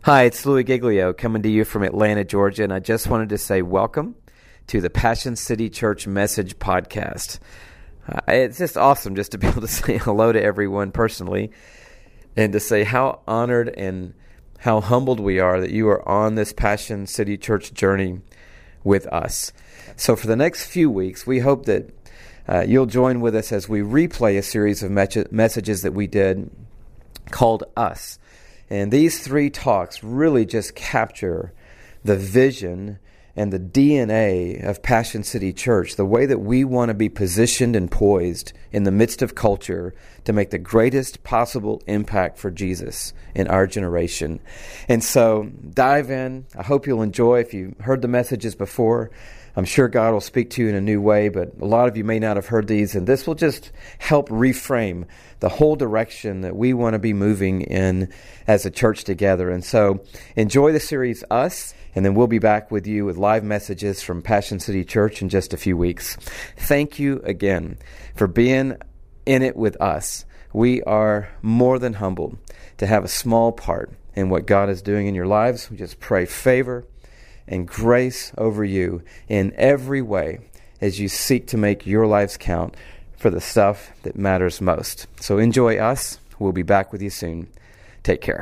Hi, it's Louis Giglio coming to you from Atlanta, Georgia, and I just wanted to say welcome to the Passion City Church Message Podcast. It's just awesome just to be able to say hello to everyone personally and to say how honored and how humbled we are that you are on this Passion City Church journey with us. So for the next few weeks, we hope that you'll join with us as we replay a series of messages that we did called Us. And these three talks really just capture the vision and the DNA of Passion City Church, the way that we want to be positioned and poised in the midst of culture to make the greatest possible impact for Jesus in our generation. And so dive in. I hope you'll enjoy. If you heard the messages before, I'm sure God will speak to you in a new way, but a lot of you may not have heard these, and this will just help reframe the whole direction that we want to be moving in as a church together. And so enjoy the series Us, and then we'll be back with you with live messages from Passion City Church in just a few weeks. Thank you again for being in it with us. We are more than humbled to have a small part in what God is doing in your lives. We just pray favor and grace over you in every way as you seek to make your lives count for the stuff that matters most. So enjoy Us. We'll be back with you soon. Take care.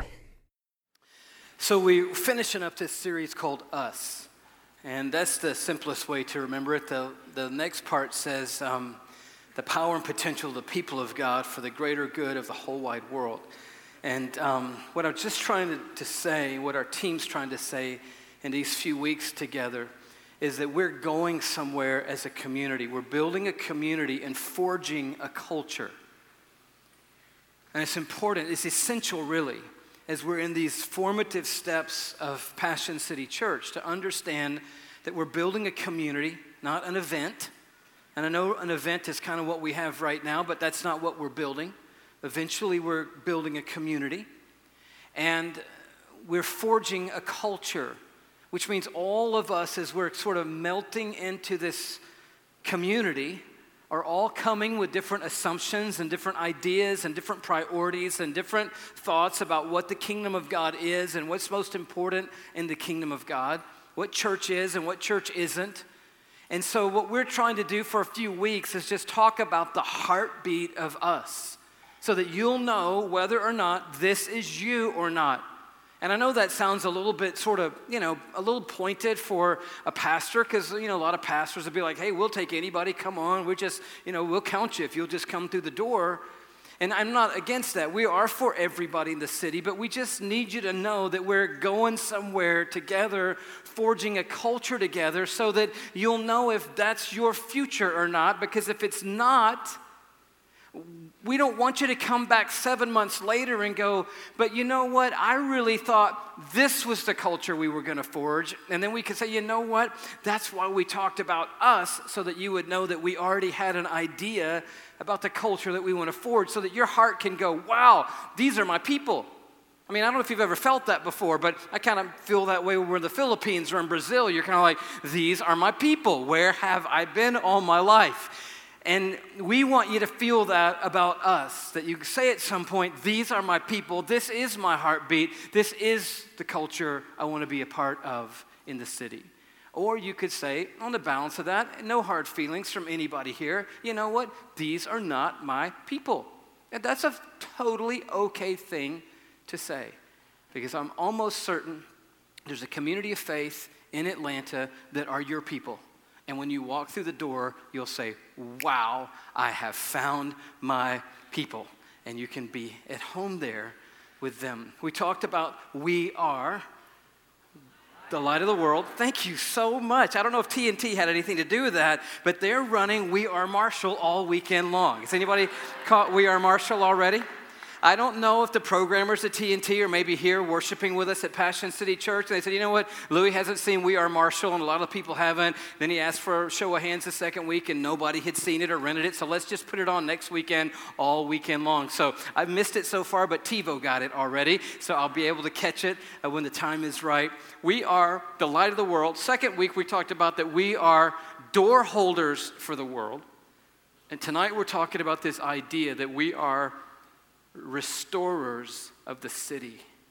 So we're finishing up this series called Us, and that's the simplest way to remember it. The next part says the power and potential of the people of God for the greater good of the whole wide world. And what I'm just trying to say, what our team's trying to say in these few weeks together, is that we're going somewhere as a community. We're building a community and forging a culture. And it's important, it's essential really, as we're in these formative steps of Passion City Church, to understand that we're building a community, not an event. And I know an event is kind of what we have right now, but that's not what we're building. Eventually we're building a community. And we're forging a culture, which means all of us, as we're sort of melting into this community, are all coming with different assumptions and different ideas and different priorities and different thoughts about what the kingdom of God is and what's most important in the kingdom of God, what church is and what church isn't. And so what we're trying to do for a few weeks is just talk about the heartbeat of us so that you'll know whether or not this is you or not. And I know that sounds a little bit sort of, a little pointed for a pastor, because, a lot of pastors would be like, hey, we'll take anybody, come on, we're just, we'll count you if you'll just come through the door. And I'm not against that. We are for everybody in the city, but we just need you to know that we're going somewhere together, forging a culture together so that you'll know if that's your future or not, because if it's not, we don't want you to come back 7 months later and go, but you know what? I really thought this was the culture we were going to forge. And then we could say, you know what? That's why we talked about us, so that you would know that we already had an idea about the culture that we want to forge, so that your heart can go, wow, these are my people. I mean, I don't know if you've ever felt that before, but I kind of feel that way when we're in the Philippines or in Brazil. You're kind of like, these are my people. Where have I been all my life? And we want you to feel that about us, that you say at some point, these are my people, this is my heartbeat, this is the culture I want to be a part of in the city. Or you could say, on the balance of that, no hard feelings from anybody here, you know what, these are not my people. And that's a totally okay thing to say, because I'm almost certain there's a community of faith in Atlanta that are your people. And when you walk through the door, you'll say, wow, I have found my people. And you can be at home there with them. We talked about we are the light of the world. Thank you so much. I don't know if TNT had anything to do with that, but they're running We Are Marshall all weekend long. Has anybody caught We Are Marshall already? I don't know if the programmers at TNT are maybe here worshiping with us at Passion City Church. And they said, you know what, Louis hasn't seen We Are Marshall, and a lot of people haven't. Then he asked for a show of hands the second week, and nobody had seen it or rented it. So let's just put it on next weekend, all weekend long. So I've missed it so far, but TiVo got it already. So I'll be able to catch it when the time is right. We are the light of the world. Second week, we talked about that we are door holders for the world. And tonight we're talking about this idea that we are restorers of the city.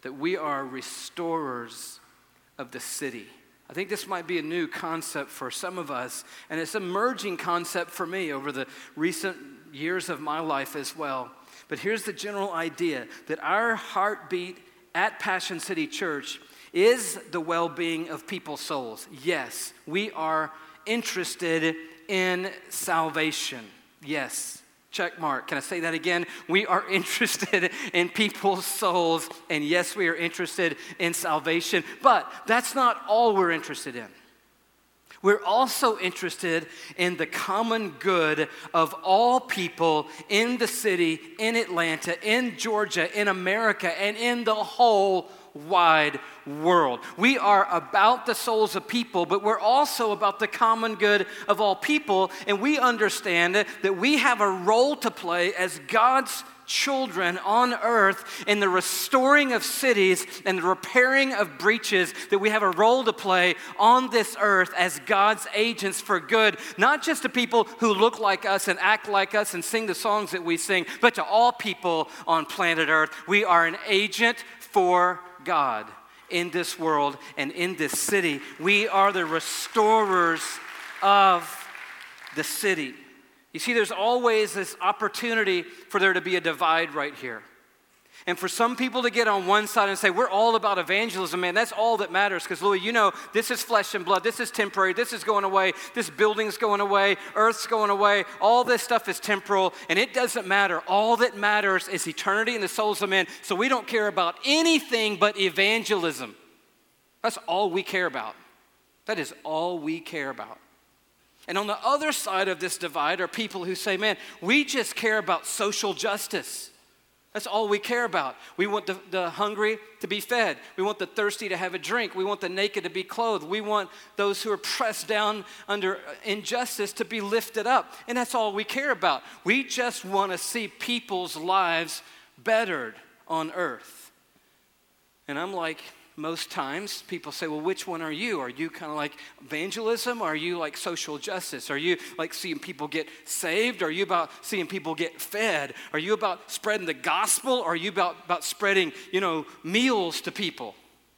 that we are restorers of the city. I think this might be a new concept for some of us, and it's an emerging concept for me over the recent years of my life as well. But here's the general idea, that our heartbeat at Passion City Church is the well-being of people's souls. Yes, we are interested in salvation. Yes. Check mark. Can I say that again? We are interested in people's souls, and yes, we are interested in salvation, but that's not all we're interested in. We're also interested in the common good of all people in the city, in Atlanta, in Georgia, in America, and in the whole wide world. We are about the souls of people, but we're also about the common good of all people, and we understand that we have a role to play as God's children on earth in the restoring of cities and the repairing of breaches, that we have a role to play on this earth as God's agents for good, not just to people who look like us and act like us and sing the songs that we sing, but to all people on planet earth. We are an agent for God in this world and in this city. We are the restorers of the city. You see, there's always this opportunity for there to be a divide right here. And for some people to get on one side and say, we're all about evangelism, man, that's all that matters. Because, Louis, you know, this is flesh and blood. This is temporary. This is going away. This building's going away. Earth's going away. All this stuff is temporal, and it doesn't matter. All that matters is eternity and the souls of men. So we don't care about anything but evangelism. That's all we care about. That is all we care about. And on the other side of this divide are people who say, man, we just care about social justice. That's all we care about. We want the hungry to be fed. We want the thirsty to have a drink. We want the naked to be clothed. We want those who are pressed down under injustice to be lifted up. And that's all we care about. We just want to see people's lives bettered on earth. And I'm like, most times people say, well, which one are you? Are you kind of like evangelism? Or are you like social justice? Are you like seeing people get saved? Are you about seeing people get fed? Are you about spreading the gospel? Or are you about spreading, meals to people?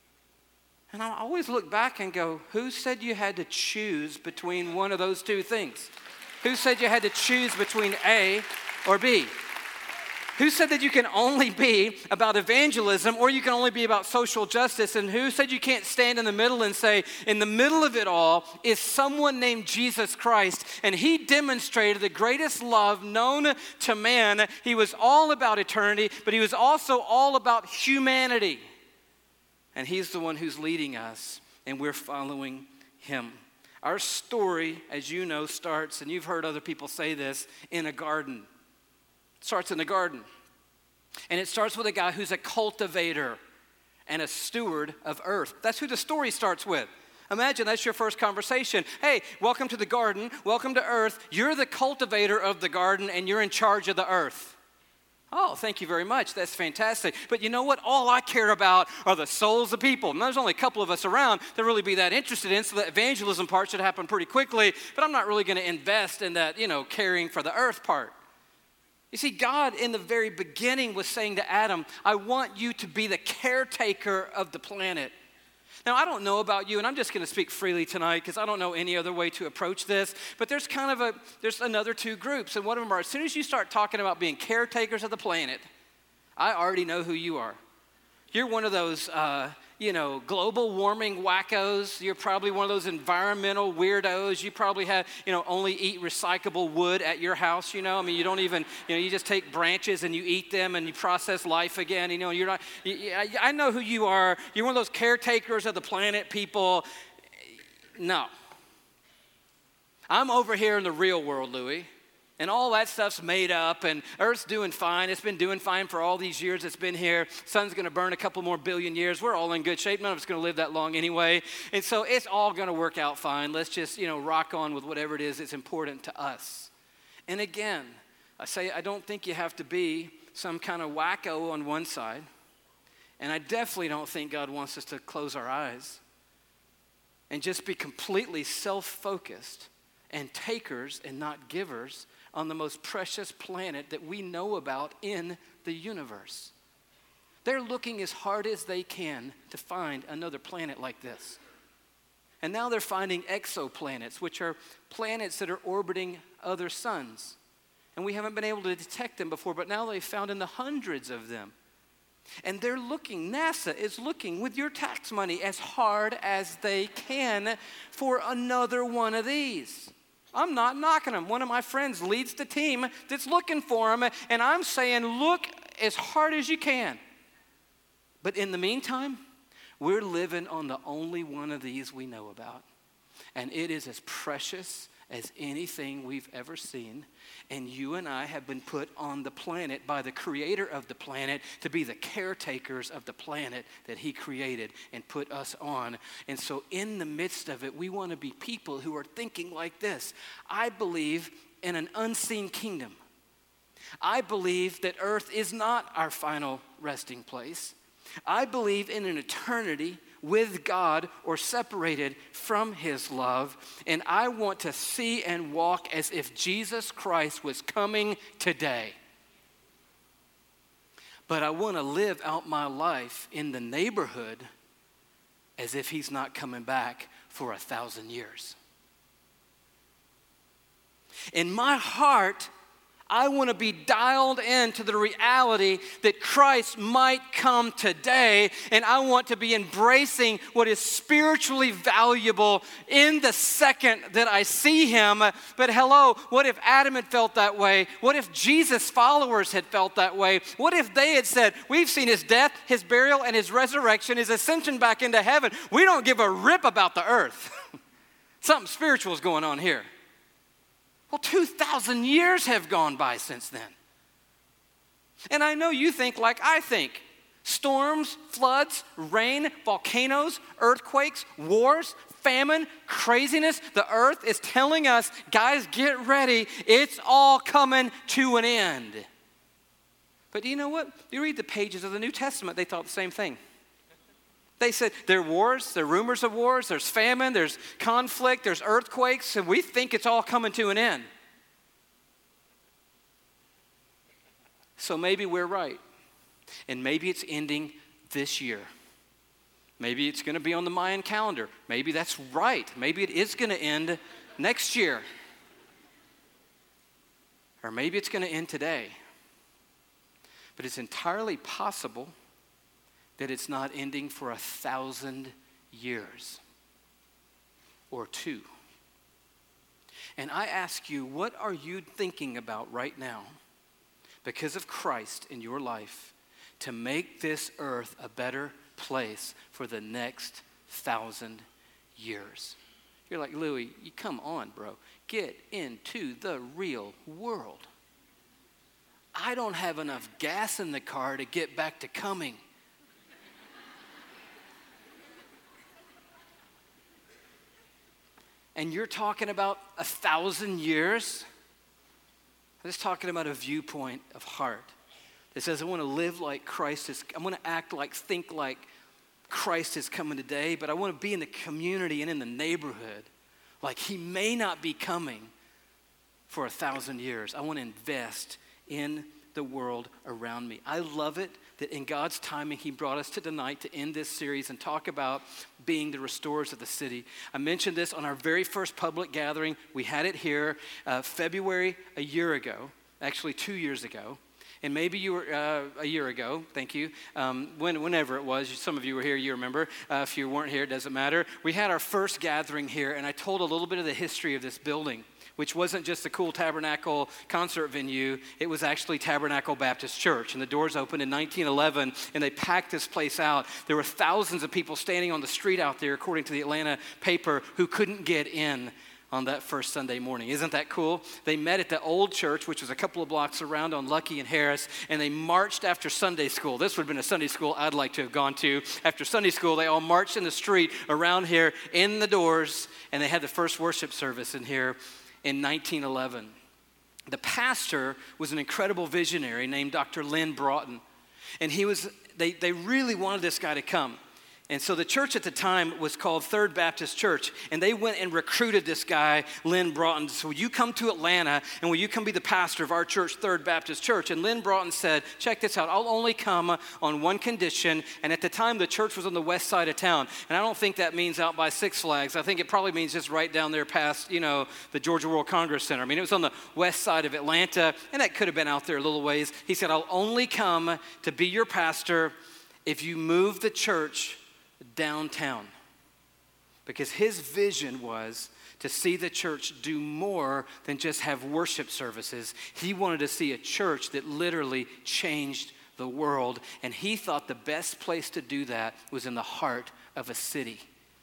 And I always look back and go, who said you had to choose between one of those two things? Who said you had to choose between A or B? Who said that you can only be about evangelism or you can only be about social justice? And who said you can't stand in the middle and say, in the middle of it all is someone named Jesus Christ, and he demonstrated the greatest love known to man. He was all about eternity, but he was also all about humanity. And he's the one who's leading us, and we're following him. Our story, as you know, starts, and you've heard other people say this, in a garden. Starts in the garden. And it starts with a guy who's a cultivator and a steward of earth. That's who the story starts with. Imagine that's your first conversation. Hey, welcome to the garden. Welcome to earth. You're the cultivator of the garden and you're in charge of the earth. Oh, thank you very much. That's fantastic. But you know what? All I care about are the souls of people. And there's only a couple of us around to really be that interested in, so the evangelism part should happen pretty quickly. But I'm not really going to invest in that, caring for the earth part. You see, God in the very beginning was saying to Adam, I want you to be the caretaker of the planet. Now, I don't know about you, and I'm just going to speak freely tonight because I don't know any other way to approach this, but there's there's another two groups, and one of them are, as soon as you start talking about being caretakers of the planet, I already know who you are. You're one of those, global warming wackos. You're probably one of those environmental weirdos. You probably have, only eat recyclable wood at your house, you don't even, you just take branches and you eat them and you process life again, you're not, I know who you are. You're one of those caretakers of the planet people. No. I'm over here in the real world, Louis. And all that stuff's made up, and Earth's doing fine. It's been doing fine for all these years it's been here. Sun's going to burn a couple more billion years. We're all in good shape. None of us going to live that long anyway. And so it's all going to work out fine. Let's just, rock on with whatever it is that's important to us. And again, I don't think you have to be some kind of wacko on one side. And I definitely don't think God wants us to close our eyes and just be completely self-focused and takers and not givers on the most precious planet that we know about in the universe. They're looking as hard as they can to find another planet like this. And now they're finding exoplanets, which are planets that are orbiting other suns. And we haven't been able to detect them before, but now they've found in the hundreds of them. And they're looking, NASA is looking with your tax money as hard as they can for another one of these. I'm not knocking them. One of my friends leads the team that's looking for them, and I'm saying, look as hard as you can. But in the meantime, we're living on the only one of these we know about. And it is as precious as anything we've ever seen. And you and I have been put on the planet by the creator of the planet to be the caretakers of the planet that he created and put us on. And so in the midst of it, we want to be people who are thinking like this. I believe in an unseen kingdom. I believe that earth is not our final resting place. I believe in an eternity with God or separated from his love. And I want to see and walk as if Jesus Christ was coming today. But I want to live out my life in the neighborhood as if he's not coming back for 1,000 years. In my heart, I want to be dialed into the reality that Christ might come today, and I want to be embracing what is spiritually valuable in the second that I see him. But hello, what if Adam had felt that way? What if Jesus' followers had felt that way? What if they had said, we've seen his death, his burial, and his resurrection, his ascension back into heaven. We don't give a rip about the earth. Something spiritual is going on here. Well, 2,000 years have gone by since then. And I know you think like I think. Storms, floods, rain, volcanoes, earthquakes, wars, famine, craziness. The earth is telling us, guys, get ready. It's all coming to an end. But do you know what? You read the pages of the New Testament, they thought the same thing. They said there are wars, there are rumors of wars, there's famine, there's conflict, there's earthquakes, and we think it's all coming to an end. So maybe we're right. And maybe it's ending this year. Maybe it's going to be on the Mayan calendar. Maybe that's right. Maybe it is going to end next year. Or maybe it's going to end today. But it's entirely possible that it's not ending for 1,000 years or 2. And I ask you, what are you thinking about right now because of Christ in your life to make this earth a better place for the next 1,000 years? You're like, Louie, you come on, bro. Get into the real world. I don't have enough gas in the car to get back to coming. And you're talking about 1,000 years? I'm just talking about a viewpoint of heart that says, I want to live like Christ is, I want to act like, think like Christ is coming today, but I want to be in the community and in the neighborhood like he may not be coming for 1,000 years. I want to invest in the world around me. I love it that in God's timing, he brought us to tonight to end this series and talk about being the restorers of the city. I mentioned this on our very first public gathering. We had it here February a year ago, actually 2 years ago. And maybe you were a year ago, thank you, whenever it was. Some of you were here, you remember. If you weren't here, it doesn't matter. We had our first gathering here, and I told a little bit of the history of this building, which wasn't just a cool Tabernacle concert venue. It was actually Tabernacle Baptist Church. And the doors opened in 1911, and they packed this place out. There were thousands of people standing on the street out there, according to the Atlanta paper, who couldn't get in on that first Sunday morning. Isn't that cool? They met at the old church, which was a couple of blocks around on Lucky and Harris, and they marched after Sunday school. This would have been a Sunday school I'd like to have gone to. After Sunday school, they all marched in the street around here in the doors, and they had the first worship service in here in 1911. The pastor was an incredible visionary named Dr. Lynn Broughton, and they really wanted this guy to come. And so the church at the time was called Third Baptist Church, and they went and recruited this guy, Lynn Broughton. So will you come to Atlanta, and will you come be the pastor of our church, Third Baptist Church? And Lynn Broughton said, check this out, I'll only come on one condition. And at the time, the church was on the west side of town. And I don't think that means out by Six Flags. I think it probably means just right down there past, the Georgia World Congress Center. I mean, it was on the west side of Atlanta, and that could have been out there a little ways. He said, I'll only come to be your pastor if you move the church downtown, because his vision was to see the church do more than just have worship services. He wanted to see a church that literally changed the world, and he thought the best place to do that was in the heart of a city.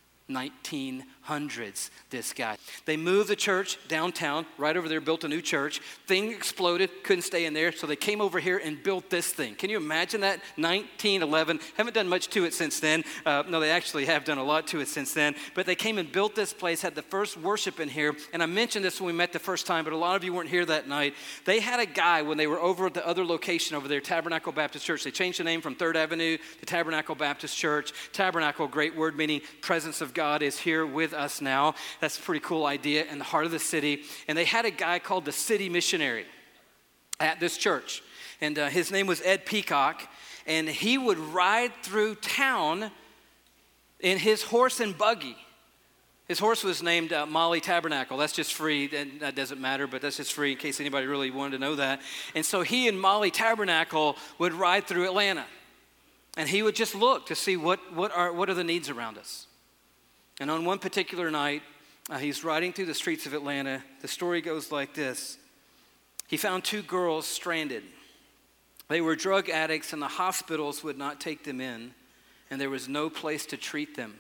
1900s, this guy. They moved the church downtown, right over there, built a new church. Thing exploded, couldn't stay in there, so they came over here and built this thing. Can you imagine that? 1911. Haven't done much to it since then. No, they actually have done a lot to it since then. But they came and built this place, had the first worship in here. And I mentioned this when we met the first time, but a lot of you weren't here that night. They had a guy when they were over at the other location over there, Tabernacle Baptist Church. They changed the name from 3rd Avenue to Tabernacle Baptist Church. Tabernacle, great word meaning presence of God is here with us now. That's a pretty cool idea in the heart of the city. And they had a guy called the city missionary at this church. And his name was Ed Peacock. And he would ride through town in his horse and buggy. His horse was named Molly Tabernacle. That's just free. That doesn't matter, but that's just free in case anybody really wanted to know that. And so he and Molly Tabernacle would ride through Atlanta. And he would just look to see what are the needs around us. And on one particular night, he's riding through the streets of Atlanta. The story goes like this. He found 2 girls stranded. They were drug addicts, and the hospitals would not take them in, and there was no place to treat them.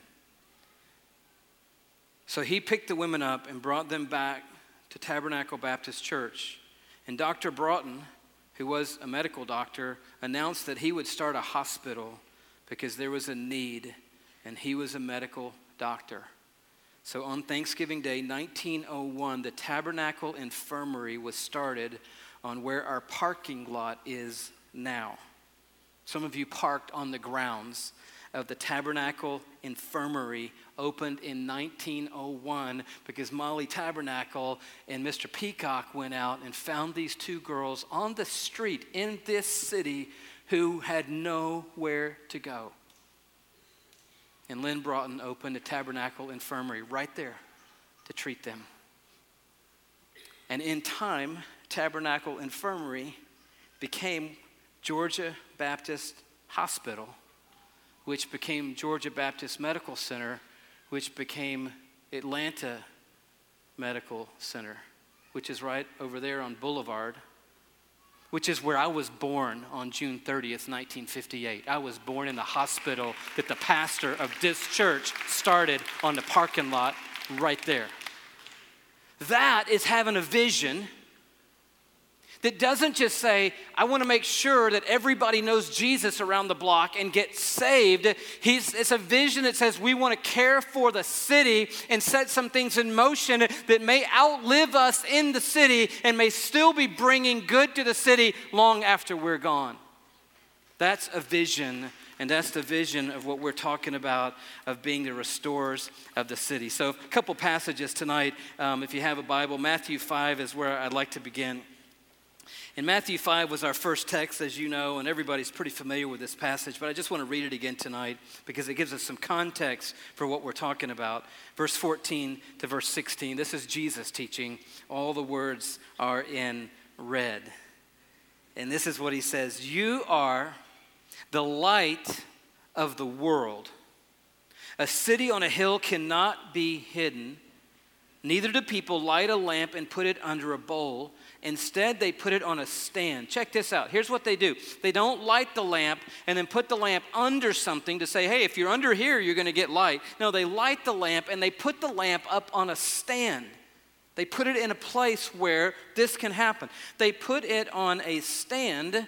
So he picked the women up and brought them back to Tabernacle Baptist Church. And Dr. Broughton, who was a medical doctor, announced that he would start a hospital because there was a need, and he was a medical doctor. So on Thanksgiving Day, 1901, the Tabernacle Infirmary was started on where our parking lot is now. Some of you parked on the grounds of the Tabernacle Infirmary, opened in 1901 because Molly Tabernacle and Mr. Peacock went out and found these 2 girls on the street in this city who had nowhere to go. And Lynn Broughton opened a Tabernacle Infirmary right there to treat them. And in time, Tabernacle Infirmary became Georgia Baptist Hospital, which became Georgia Baptist Medical Center, which became Atlanta Medical Center, which is right over there on Boulevard, which is where I was born on June 30th, 1958. I was born in the hospital that the pastor of this church started on the parking lot right there. That is having a vision that doesn't just say, I want to make sure that everybody knows Jesus around the block and get saved. It's a vision that says we want to care for the city and set some things in motion that may outlive us in the city and may still be bringing good to the city long after we're gone. That's a vision, and that's the vision of what we're talking about, of being the restorers of the city. So a couple passages tonight. If you have a Bible, Matthew 5 is where I'd like to begin. And Matthew 5 was our first text, as you know, and everybody's pretty familiar with this passage, but I just want to read it again tonight because it gives us some context for what we're talking about. Verse 14 to verse 16, this is Jesus teaching. All the words are in red. And this is what he says, "You are the light of the world. A city on a hill cannot be hidden. Neither do people light a lamp and put it under a bowl. Instead, they put it on a stand." Check this out. Here's what they do. They don't light the lamp and then put the lamp under something to say, hey, if you're under here, you're going to get light. No, they light the lamp and they put the lamp up on a stand. They put it in a place where this can happen. They put it on a stand,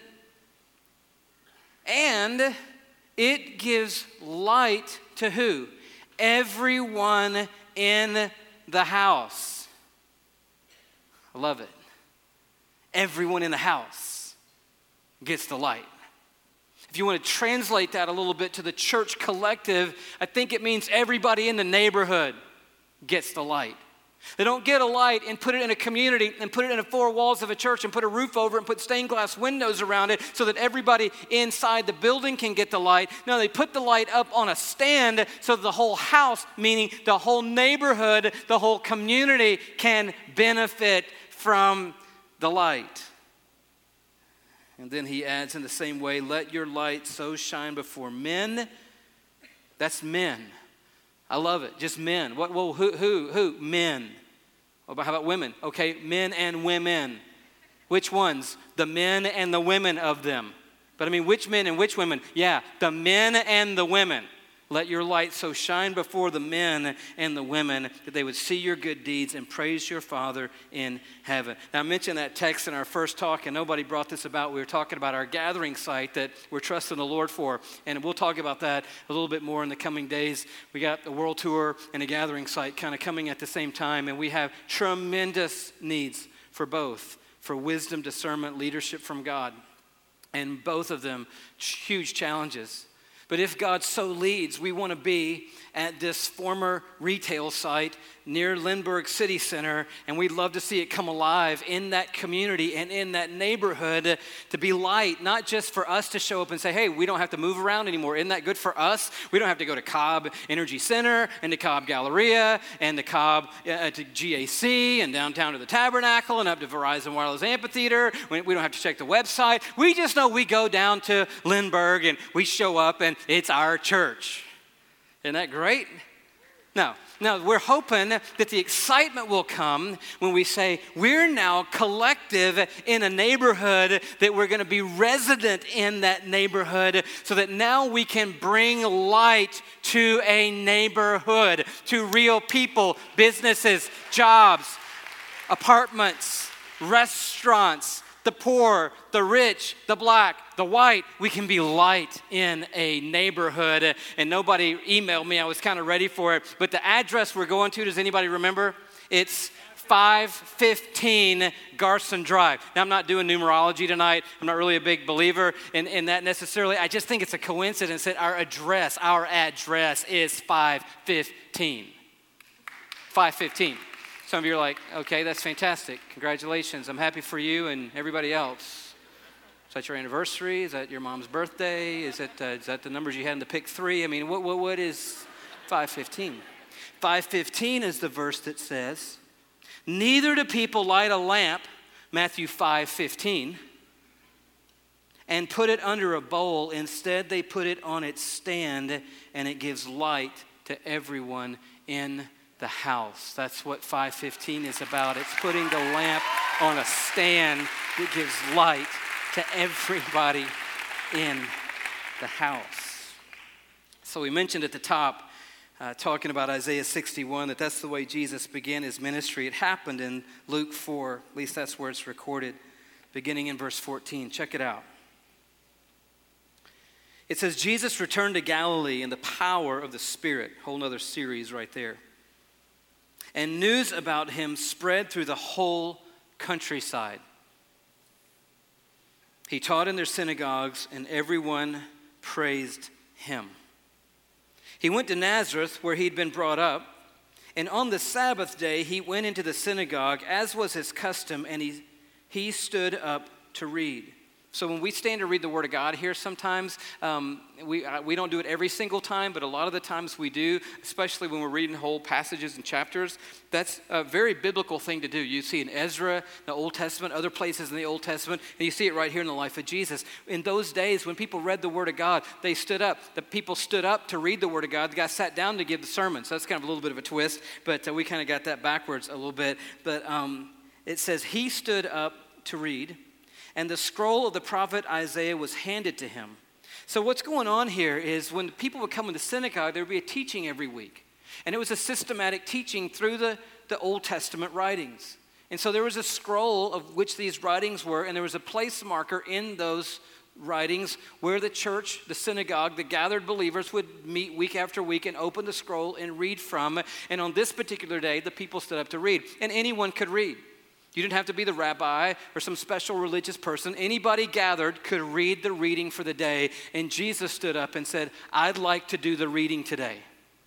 and it gives light to who? Everyone in the house. I love it. Everyone in the house gets the light. If you want to translate that a little bit to the church collective, I think it means everybody in the neighborhood gets the light. They don't get a light and put it in a community and put it in the four walls of a church and put a roof over it and put stained glass windows around it so that everybody inside the building can get the light. No, they put the light up on a stand so that the whole house, meaning the whole neighborhood, the whole community can benefit from the light. And then he adds in the same way, let your light so shine before men. That's men. I love it. Just men. What? Well, who? Men. How about women? Okay, men and women. Which ones? The men and the women of them. But I mean, which men and which women? Yeah, the men and the women. Let your light so shine before the men and the women that they would see your good deeds and praise your Father in heaven. Now, I mentioned that text in our first talk, and nobody brought this about. We were talking about our gathering site that we're trusting the Lord for, and we'll talk about that a little bit more in the coming days. We got the world tour and a gathering site kind of coming at the same time, and we have tremendous needs for both, for wisdom, discernment, leadership from God, and both of them huge challenges. But if God so leads, we want to be at this former retail site near Lindbergh City Center, and we'd love to see it come alive in that community and in that neighborhood to be light, not just for us to show up and say, hey, we don't have to move around anymore. Isn't that good for us? We don't have to go to Cobb Energy Center and to Cobb Galleria and to Cobb to GAC and downtown to the Tabernacle and up to Verizon Wireless Amphitheater. We don't have to check the website. We just know we go down to Lindbergh and we show up and it's our church. Isn't that great? No, we're hoping that the excitement will come when we say we're now collective in a neighborhood, that we're going to be resident in that neighborhood so that now we can bring light to a neighborhood, to real people, businesses, jobs, apartments, restaurants, the poor, the rich, the black, the white. We can be light in a neighborhood. And nobody emailed me. I was kind of ready for it. But the address we're going to, does anybody remember? It's 515 Garson Drive. Now, I'm not doing numerology tonight. I'm not really a big believer in that necessarily. I just think it's a coincidence that our address is 515. 515. Some of you are like, okay, that's fantastic. Congratulations. I'm happy for you and everybody else. Is that your anniversary? Is that your mom's birthday? Is that the numbers you had in the pick three? I mean, what is 515? 515 is the verse that says, neither do people light a lamp, Matthew 5:15, and put it under a bowl. Instead, they put it on its stand, and it gives light to everyone in the house. That's what 515 is about. It's putting the lamp on a stand that gives light to everybody in the house. So we mentioned at the top, talking about Isaiah 61, that's the way Jesus began his ministry. It happened in Luke 4, at least that's where it's recorded, beginning in verse 14. Check it out. It says, Jesus returned to Galilee in the power of the Spirit. Whole nother series right there. And news about him spread through the whole countryside. He taught in their synagogues, and everyone praised him. He went to Nazareth, where he'd been brought up, and on the Sabbath day he went into the synagogue, as was his custom, and he stood up to read. So when we stand to read the Word of God here sometimes, we don't do it every single time, but a lot of the times we do, especially when we're reading whole passages and chapters. That's a very biblical thing to do. You see in Ezra, the Old Testament, other places in the Old Testament, and you see it right here in the life of Jesus. In those days, when people read the Word of God, they stood up. The people stood up to read the Word of God. The guy sat down to give the sermon. So that's kind of a little bit of a twist, but we kind of got that backwards a little bit. But it says, he stood up to read, and the scroll of the prophet Isaiah was handed to him. So what's going on here is when people would come in the synagogue, there would be a teaching every week. And it was a systematic teaching through the Old Testament writings. And so there was a scroll of which these writings were, and there was a place marker in those writings where the church, the synagogue, the gathered believers would meet week after week and open the scroll and read from. And on this particular day, the people stood up to read. And anyone could read. You didn't have to be the rabbi or some special religious person. Anybody gathered could read the reading for the day. And Jesus stood up and said, I'd like to do the reading today.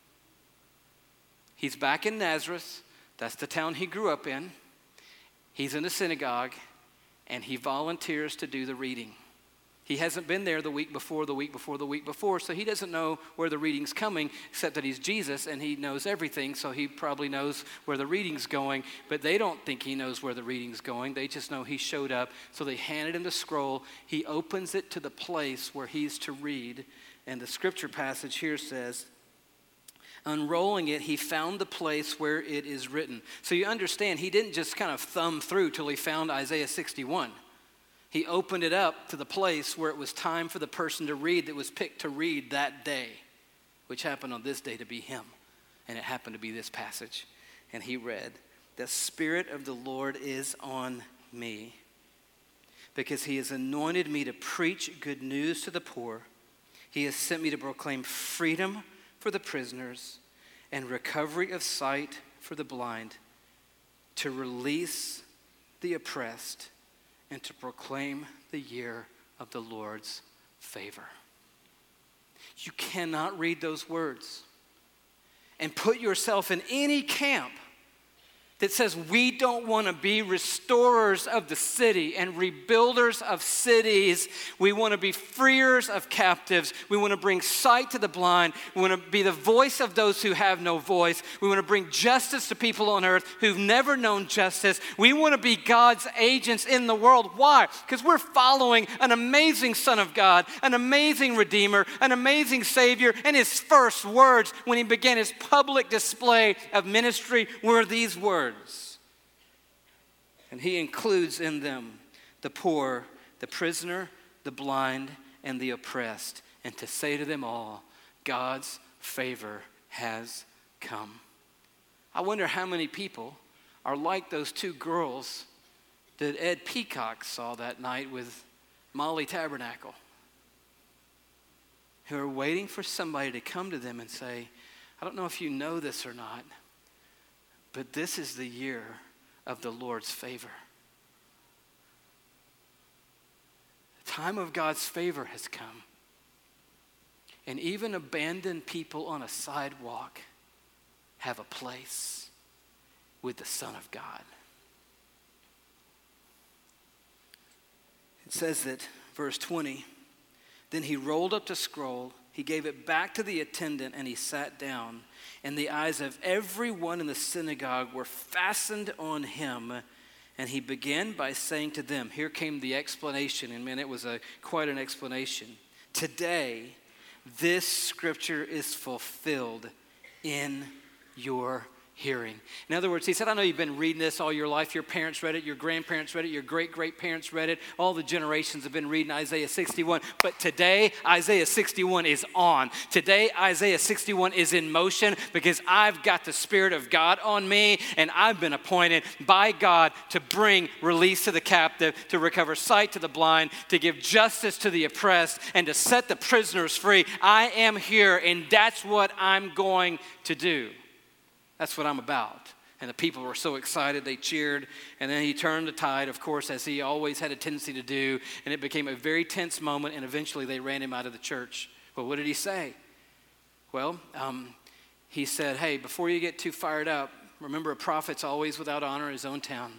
He's back in Nazareth. That's the town he grew up in. He's in the synagogue, and he volunteers to do the reading. He hasn't been there the week before, so he doesn't know where the reading's coming, except that he's Jesus, and he knows everything, so he probably knows where the reading's going, but they don't think he knows where the reading's going. They just know he showed up, so they handed him the scroll. He opens it to the place where he's to read, and the scripture passage here says, unrolling it, he found the place where it is written. So you understand, he didn't just kind of thumb through till he found Isaiah 61. He opened it up to the place where it was time for the person to read that was picked to read that day, which happened on this day to be him. And it happened to be this passage. And he read, the Spirit of the Lord is on me, because he has anointed me to preach good news to the poor. He has sent me to proclaim freedom for the prisoners and recovery of sight for the blind, to release the oppressed, and to proclaim the year of the Lord's favor. You cannot read those words and put yourself in any camp that says we don't want to be restorers of the city and rebuilders of cities. We want to be freers of captives. We want to bring sight to the blind. We want to be the voice of those who have no voice. We want to bring justice to people on earth who've never known justice. We want to be God's agents in the world. Why? Because we're following an amazing Son of God, an amazing Redeemer, an amazing Savior, and his first words when he began his public display of ministry were these words. And he includes in them the poor, the prisoner, the blind, and the oppressed. And to say to them all, God's favor has come. I wonder how many people are like those two girls that Ed Peacock saw that night with Molly Tabernacle, who are waiting for somebody to come to them and say, I don't know if you know this or not, but this is the year of the Lord's favor. The time of God's favor has come. And even abandoned people on a sidewalk have a place with the Son of God. It says that, verse 20, then he rolled up the scroll, he gave it back to the attendant, and he sat down. And the eyes of everyone in the synagogue were fastened on him. And he began by saying to them, here came the explanation, and man, it was quite an explanation. Today, this scripture is fulfilled in your hearing. In other words, he said, I know you've been reading this all your life. Your parents read it, your grandparents read it, your great-great-parents read it. All the generations have been reading Isaiah 61. But today, Isaiah 61 is on. Today, Isaiah 61 is in motion because I've got the Spirit of God on me, and I've been appointed by God to bring release to the captive, to recover sight to the blind, to give justice to the oppressed, and to set the prisoners free. I am here, and that's what I'm going to do. That's what I'm about. And the people were so excited, they cheered. And then he turned the tide, of course, as he always had a tendency to do. And it became a very tense moment, and eventually they ran him out of the church. Well, what did he say? Well, he said, hey, before you get too fired up, remember a prophet's always without honor in his own town.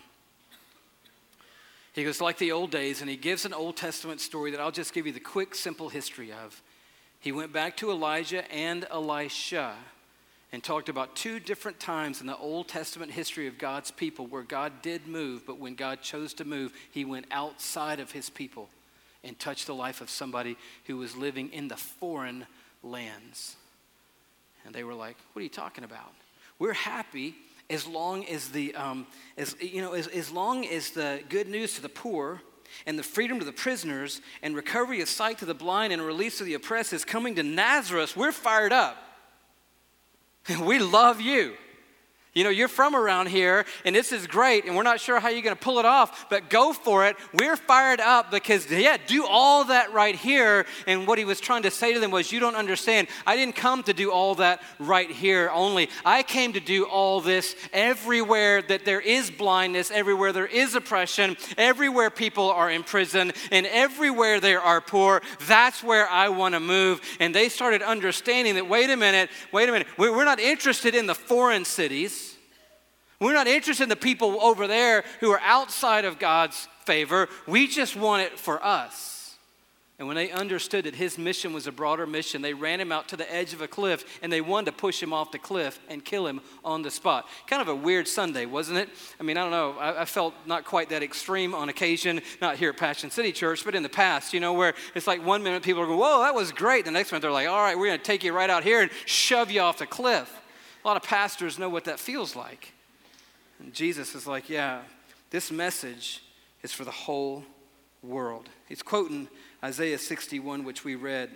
He goes, like the old days, and he gives an Old Testament story that I'll just give you the quick, simple history of. He went back to Elijah and Elisha and talked about two different times in the Old Testament history of God's people where God did move, but when God chose to move, he went outside of his people and touched the life of somebody who was living in the foreign lands. And they were like, what are you talking about? We're happy as long as as long as the good news to the poor and the freedom to the prisoners and recovery of sight to the blind and release to the oppressed is coming to Nazareth. We're fired up. We love you. You know, you're from around here, and this is great, and we're not sure how you're going to pull it off, but go for it. We're fired up because, do all that right here. And what he was trying to say to them was, you don't understand. I didn't come to do all that right here only. I came to do all this everywhere that there is blindness, everywhere there is oppression, everywhere people are in prison, and everywhere there are poor. That's where I want to move. And they started understanding that, wait a minute, we're not interested in the foreign cities. We're not interested in the people over there who are outside of God's favor. We just want it for us. And when they understood that his mission was a broader mission, they ran him out to the edge of a cliff, and they wanted to push him off the cliff and kill him on the spot. Kind of a weird Sunday, wasn't it? I mean, I don't know. I felt not quite that extreme on occasion, not here at Passion City Church, but in the past, you know, where it's like one minute people are going, whoa, that was great. The next minute they're like, all right, we're going to take you right out here and shove you off the cliff. A lot of pastors know what that feels like. And Jesus is like, yeah, this message is for the whole world. He's quoting Isaiah 61, which we read.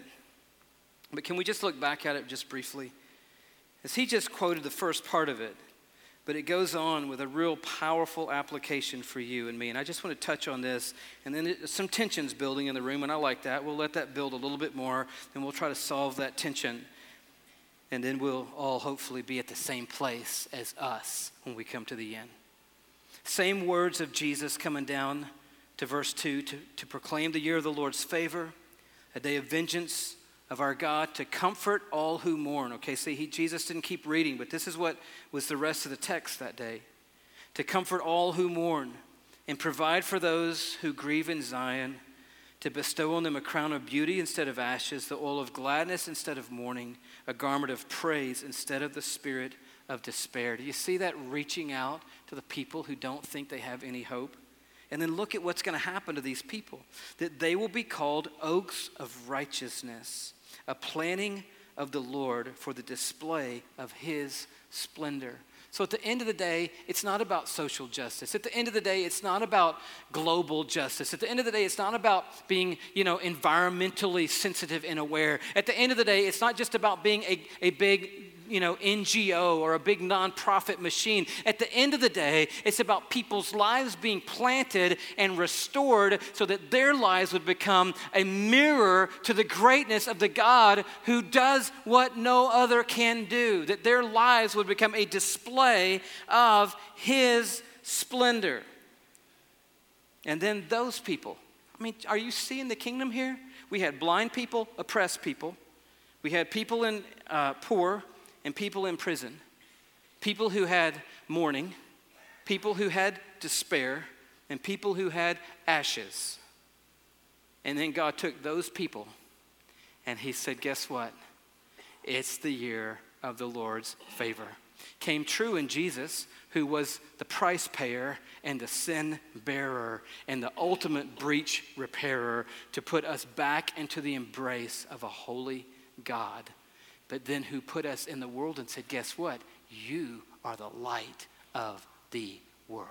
But can we just look back at it just briefly? As he just quoted the first part of it, but it goes on with a real powerful application for you and me. And I just want to touch on this. And then some tension's building in the room, and I like that. We'll let that build a little bit more, and we'll try to solve that tension. And then we'll all hopefully be at the same place as us when we come to the end. Same words of Jesus coming down to verse 2, to proclaim the year of the Lord's favor, a day of vengeance of our God, to comfort all who mourn. Okay, see, Jesus didn't keep reading, but this is what was the rest of the text that day. To comfort all who mourn and provide for those who grieve in Zion, to bestow on them a crown of beauty instead of ashes, the oil of gladness instead of mourning, a garment of praise instead of the spirit of despair. Do you see that reaching out to the people who don't think they have any hope? And then look at what's going to happen to these people. That they will be called oaks of righteousness, a planting of the Lord for the display of his splendor. So at the end of the day, it's not about social justice. At the end of the day, it's not about global justice. At the end of the day, it's not about being, environmentally sensitive and aware. At the end of the day, it's not just about being a big, NGO or a big nonprofit machine. At the end of the day, it's about people's lives being planted and restored so that their lives would become a mirror to the greatness of the God who does what no other can do. That their lives would become a display of his splendor. And then those people, are you seeing the kingdom here? We had blind people, oppressed people. We had people in poor and people in prison. People who had mourning, people who had despair, and people who had ashes. And then God took those people and he said, guess what? It's the year of the Lord's favor. Came true in Jesus, who was the price payer and the sin bearer and the ultimate breach repairer to put us back into the embrace of a holy God. But then who put us in the world and said, guess what? You are the light of the world.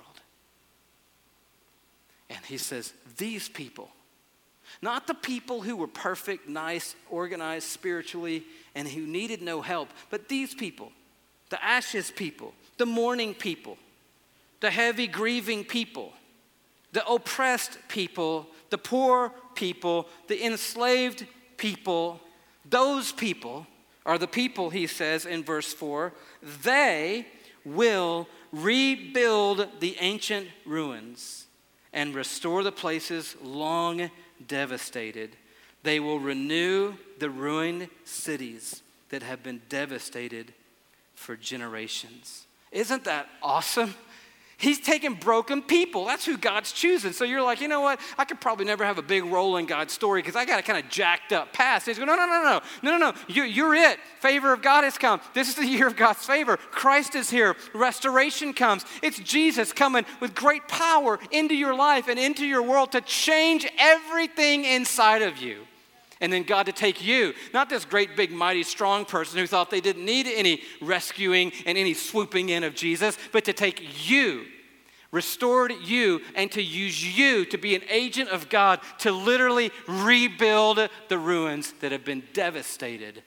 And he says, these people, not the people who were perfect, nice, organized spiritually, and who needed no help, but these people, the ashes people, the mourning people, the heavy grieving people, the oppressed people, the poor people, the enslaved people, those people are the people, he says in verse 4, they will rebuild the ancient ruins and restore the places long devastated. They will renew the ruined cities that have been devastated for generations. Isn't that awesome? He's taking broken people. That's who God's choosing. So you're like, you know what? I could probably never have a big role in God's story because I got a kind of jacked up past. He's going, no. You're it. Favor of God has come. This is the year of God's favor. Christ is here. Restoration comes. It's Jesus coming with great power into your life and into your world to change everything inside of you. And then God to take you, not this great, big, mighty, strong person who thought they didn't need any rescuing and any swooping in of Jesus, but to take you, restored you, and to use you to be an agent of God to literally rebuild the ruins that have been devastated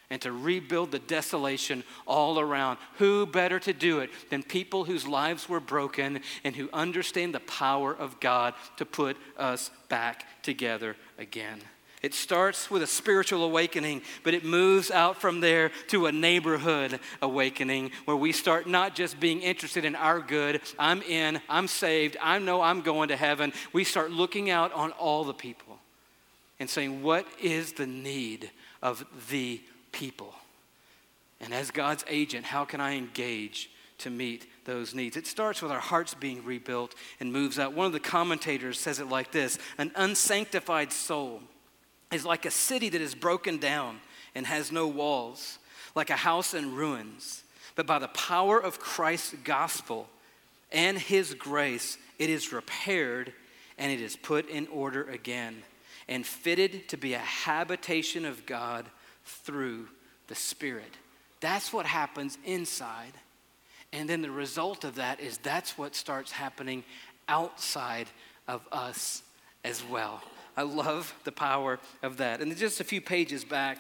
and to rebuild the desolation all around. Who better to do it than people whose lives were broken and who understand the power of God to put us back together again? It starts with a spiritual awakening, but it moves out from there to a neighborhood awakening where we start not just being interested in our good, I'm in, I'm saved, I know I'm going to heaven. We start looking out on all the people and saying, what is the need of the people? And as God's agent, how can I engage to meet those needs? It starts with our hearts being rebuilt and moves out. One of the commentators says it like this: an unsanctified soul is like a city that is broken down and has no walls, like a house in ruins. But by the power of Christ's gospel and his grace, it is repaired and it is put in order again and fitted to be a habitation of God through the Spirit. That's what happens inside. And then the result of that is that's what starts happening outside of us as well. I love the power of that. And just a few pages back,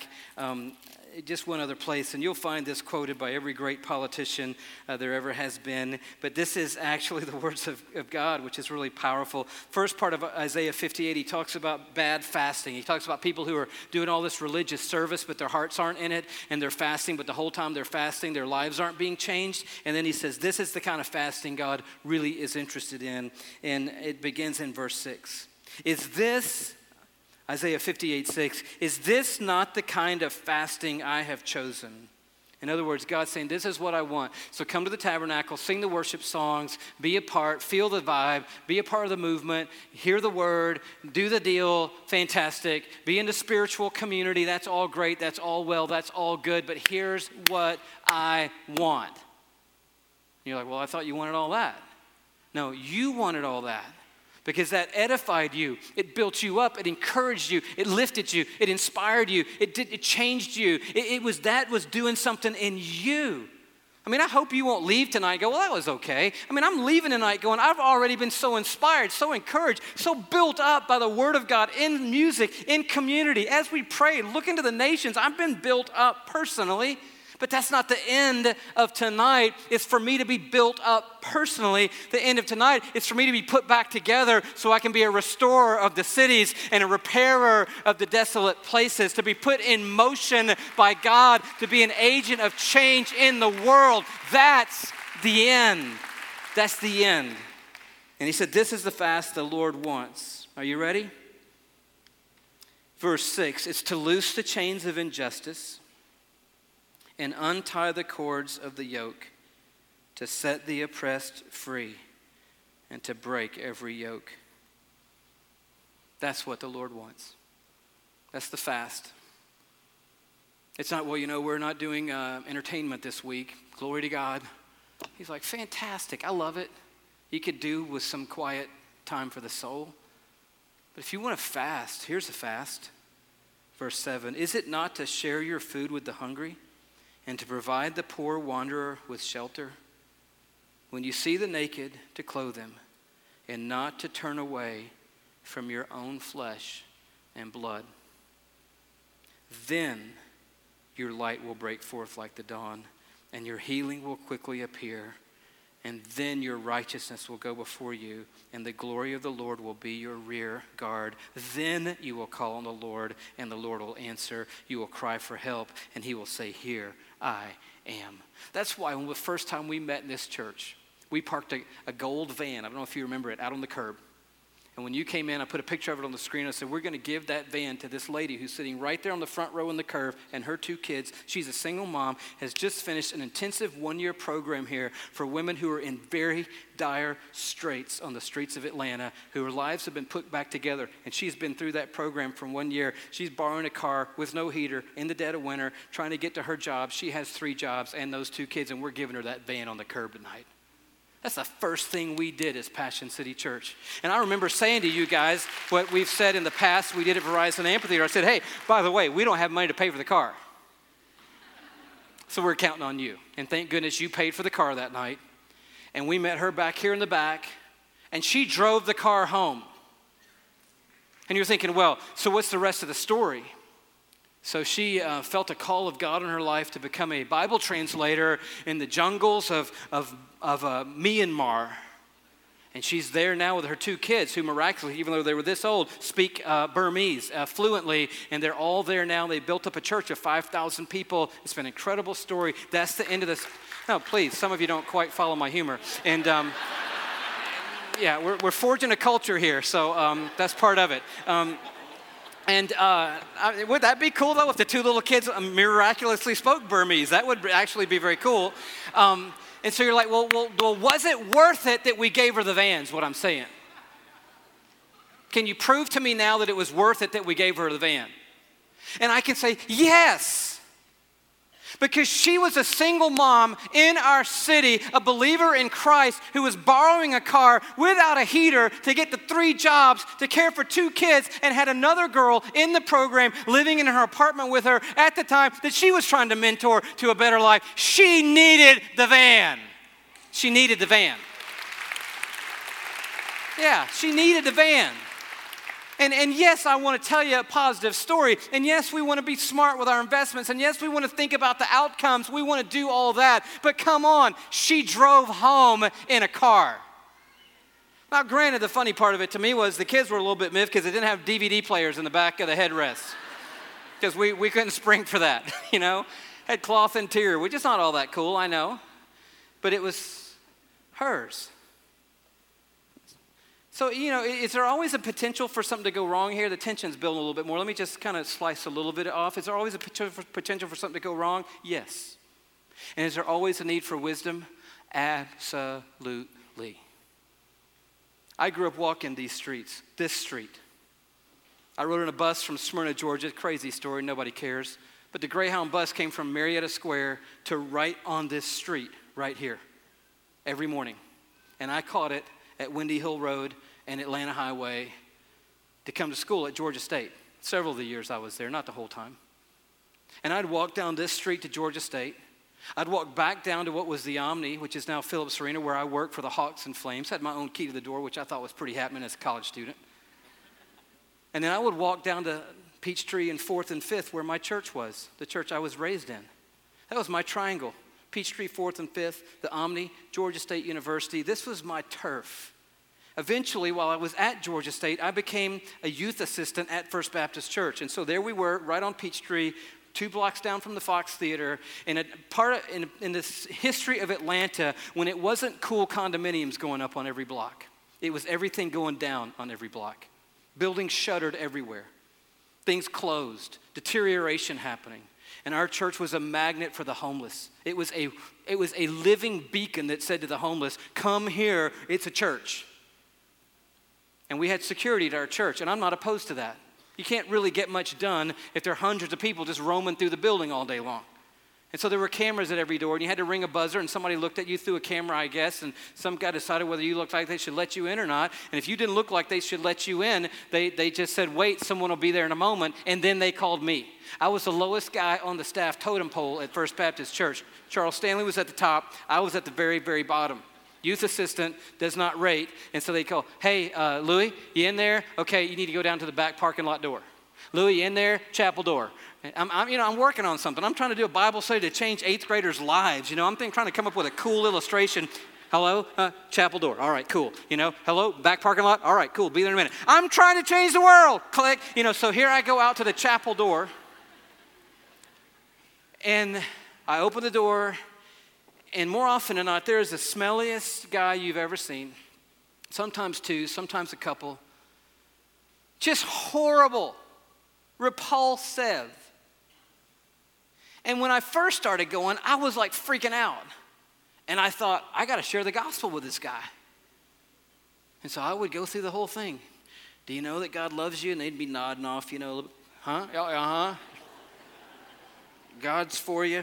just one other place, and you'll find this quoted by every great politician there ever has been. But this is actually the words of God, which is really powerful. First part of Isaiah 58, he talks about bad fasting. He talks about people who are doing all this religious service, but their hearts aren't in it, and they're fasting, but the whole time they're fasting, their lives aren't being changed. And then he says, this is the kind of fasting God really is interested in. And it begins in verse 6. Is this, Isaiah 58:6, is this not the kind of fasting I have chosen? In other words, God's saying, this is what I want. So come to the tabernacle, sing the worship songs, be a part, feel the vibe, be a part of the movement, hear the word, do the deal, fantastic. Be in the spiritual community, that's all great, that's all well, that's all good, but here's what I want. And you're like, well, I thought you wanted all that. No, you wanted all that. Because that edified you, it built you up, it encouraged you, it lifted you, it inspired you, it changed you. It was doing something in you. I mean, I hope you won't leave tonight and go, well, that was okay. I mean, I'm leaving tonight going, I've already been so inspired, so encouraged, so built up by the word of God in music, in community. As we pray, look into the nations, I've been built up personally. But that's not the end of tonight. It's for me to be built up personally. The end of tonight is for me to be put back together so I can be a restorer of the cities and a repairer of the desolate places, to be put in motion by God, to be an agent of change in the world. That's the end. That's the end. And he said, this is the fast the Lord wants. Are you ready? Verse 6, it's to loose the chains of injustice and untie the cords of the yoke, to set the oppressed free, and to break every yoke. That's what the Lord wants. That's the fast. It's not, well, we're not doing entertainment this week. Glory to God. He's like, fantastic. I love it. You could do with some quiet time for the soul. But if you want to fast, here's a fast. Verse 7, is it not to share your food with the hungry, and to provide the poor wanderer with shelter? When you see the naked, to clothe him, and not to turn away from your own flesh and blood. Then your light will break forth like the dawn, and your healing will quickly appear. And then your righteousness will go before you, and the glory of the Lord will be your rear guard. Then you will call on the Lord, and the Lord will answer. You will cry for help, and he will say, here I am. That's why when the first time we met in this church, we parked a gold van. I don't know if you remember it, out on the curb. And when you came in, I put a picture of it on the screen. I said, we're going to give that van to this lady who's sitting right there on the front row in the curve, and her 2 kids. She's a single mom, has just finished an intensive 1-year program here for women who are in very dire straits on the streets of Atlanta, whose lives have been put back together. And she's been through that program for 1 year. She's borrowing a car with no heater in the dead of winter, trying to get to her job. She has 3 jobs and those 2 kids, and we're giving her that van on the curb tonight. That's the first thing we did as Passion City Church. And I remember saying to you guys what we've said in the past we did at Verizon Amphitheater. I said, hey, by the way, we don't have money to pay for the car. So we're counting on you. And thank goodness you paid for the car that night. And we met her back here in the back, and she drove the car home. And you're thinking, well, so what's the rest of the story? So she felt a call of God in her life to become a Bible translator in the jungles of Myanmar. And she's there now with her 2 kids who miraculously, even though they were this old, speak Burmese fluently. And they're all there now. They built up a church of 5,000 people. It's been an incredible story. That's the end of this. No, please, some of you don't quite follow my humor. And yeah, we're forging a culture here, so that's part of it. Would that be cool, though, if the 2 little kids miraculously spoke Burmese? That would actually be very cool. And so you're like, well, was it worth it that we gave her the vans, what I'm saying? Can you prove to me now that it was worth it that we gave her the van? And I can say, yes. Because she was a single mom in our city, a believer in Christ, who was borrowing a car without a heater to get the 3 jobs, to care for 2 kids, and had another girl in the program living in her apartment with her at the time that she was trying to mentor to a better life. She needed the van. She needed the van. Yeah, she needed the van. And yes, I want to tell you a positive story. And yes, we want to be smart with our investments. And yes, we want to think about the outcomes. We want to do all that. But come on, she drove home in a car. Now, granted, the funny part of it to me was the kids were a little bit miffed because they didn't have DVD players in the back of the headrest. Because we couldn't spring for that, you know. Had cloth interior, which is not all that cool, I know. But it was hers. So, you know, is there always a potential for something to go wrong here? The tension's building a little bit more. Let me just kind of slice a little bit off. Is there always a potential for something to go wrong? Yes. And is there always a need for wisdom? Absolutely. I grew up walking these streets, this street. I rode in a bus from Smyrna, Georgia. Crazy story, nobody cares. But the Greyhound bus came from Marietta Square to right on this street, right here, every morning. And I caught it at Windy Hill Road and Atlanta Highway to come to school at Georgia State. Several of the years I was there, not the whole time. And I'd walk down this street to Georgia State. I'd walk back down to what was the Omni, which is now Phillips Arena, where I worked for the Hawks and Flames. Had my own key to the door, which I thought was pretty happening as a college student. And then I would walk down to Peachtree and 4th and 5th, where my church was, the church I was raised in. That was my triangle. Peachtree, 4th and 5th, the Omni, Georgia State University. This was my turf. Eventually, while I was at Georgia State, I became a youth assistant at First Baptist Church. And so there we were, right on Peachtree, 2 blocks down from the Fox Theater, in this history of Atlanta when it wasn't cool condominiums going up on every block. It was everything going down on every block. Buildings shuttered everywhere. Things closed. Deterioration happening. And our church was a magnet for the homeless. It was a living beacon that said to the homeless, come here, it's a church. And we had security at our church, and I'm not opposed to that. You can't really get much done if there are hundreds of people just roaming through the building all day long. And so there were cameras at every door, and you had to ring a buzzer, and somebody looked at you through a camera, I guess, and some guy decided whether you looked like they should let you in or not. And if you didn't look like they should let you in, they just said, wait, someone will be there in a moment, and then they called me. I was the lowest guy on the staff totem pole at First Baptist Church. Charles Stanley was at the top. I was at the very, very bottom. Youth assistant does not rate, and so they call, hey, Louis, you in there? Okay, you need to go down to the back parking lot door. Louis, you in there? Chapel door. I'm working on something. I'm trying to do a Bible study to change 8th graders' lives. I'm trying to come up with a cool illustration. Hello? Chapel door. All right, cool. Hello? Back parking lot? All right, cool. Be there in a minute. I'm trying to change the world. Click. So here I go out to the chapel door, and I open the door, and more often than not, there is the smelliest guy you've ever seen. Sometimes 2, sometimes a couple. Just horrible. Repulsive. And when I first started going, I was like freaking out. And I thought, I got to share the gospel with this guy. And so I would go through the whole thing. Do you know that God loves you? And they'd be nodding off, huh? Uh-huh. God's for you.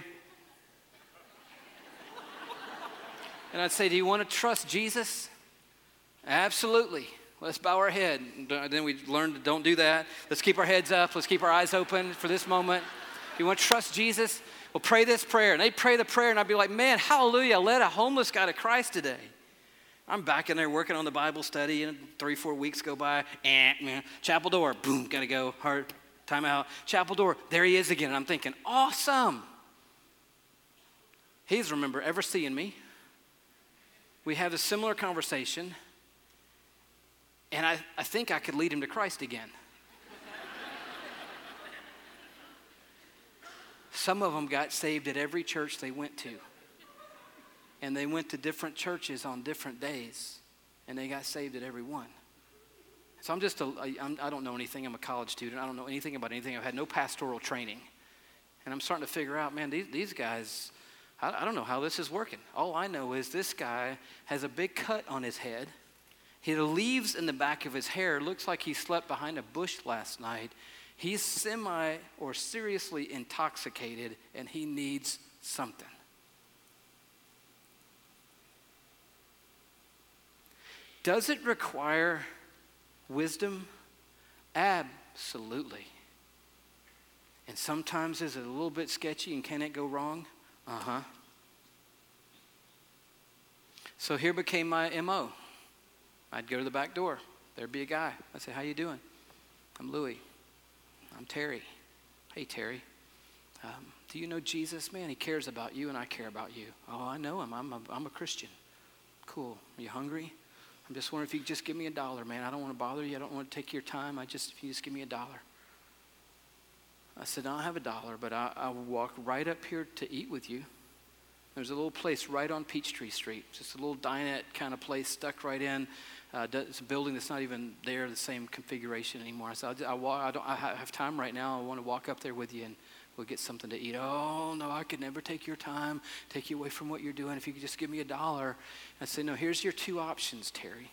And I'd say, do you want to trust Jesus? Absolutely. Let's bow our head. Then we learned to don't do that. Let's keep our heads up. Let's keep our eyes open for this moment. Do you want to trust Jesus? Well, pray this prayer. And they'd pray the prayer, and I'd be like, man, hallelujah, I led a homeless guy to Christ today. I'm back in there working on the Bible study, and 3-4 weeks go by. Chapel door, boom, got to go. Heart, Time out. Chapel door, there he is again. And I'm thinking, awesome. He doesn't remember ever seeing me. We have a similar conversation. And I think I could lead him to Christ again. Some of them got saved at every church they went to. And they went to different churches on different days. And they got saved at every one. So I don't know anything. I'm a college student. I don't know anything about anything. I've had no pastoral training. And I'm starting to figure out, man, these guys, I don't know how this is working. All I know is this guy has a big cut on his head. He leaves in the back of his hair. Looks like he slept behind a bush last night. He's semi or seriously intoxicated, and he needs something. Does it require wisdom? Absolutely. And sometimes is it a little bit sketchy and can it go wrong? Uh-huh. So here became my MO. I'd go to the back door. There'd be a guy. I'd say, how you doing? I'm Louie. I'm Terry. Hey, Terry. Do you know Jesus? Man, he cares about you and I care about you. Oh, I know him. I'm a Christian. Cool. Are you hungry? I'm just wondering if you could just give me $1, man. I don't want to bother you. I don't want to take your time. If you just give me $1. I said, I don't have $1, but I will walk right up here to eat with you. There's a little place right on Peachtree Street. Just a little dinette kind of place stuck right in. It's a building that's not even there, the same configuration anymore. I said, I have time right now. I want to walk up there with you and we'll get something to eat. Oh, no, I could never take your time, take you away from what you're doing. If you could just give me $1. I said, no, here's your two options, Terry.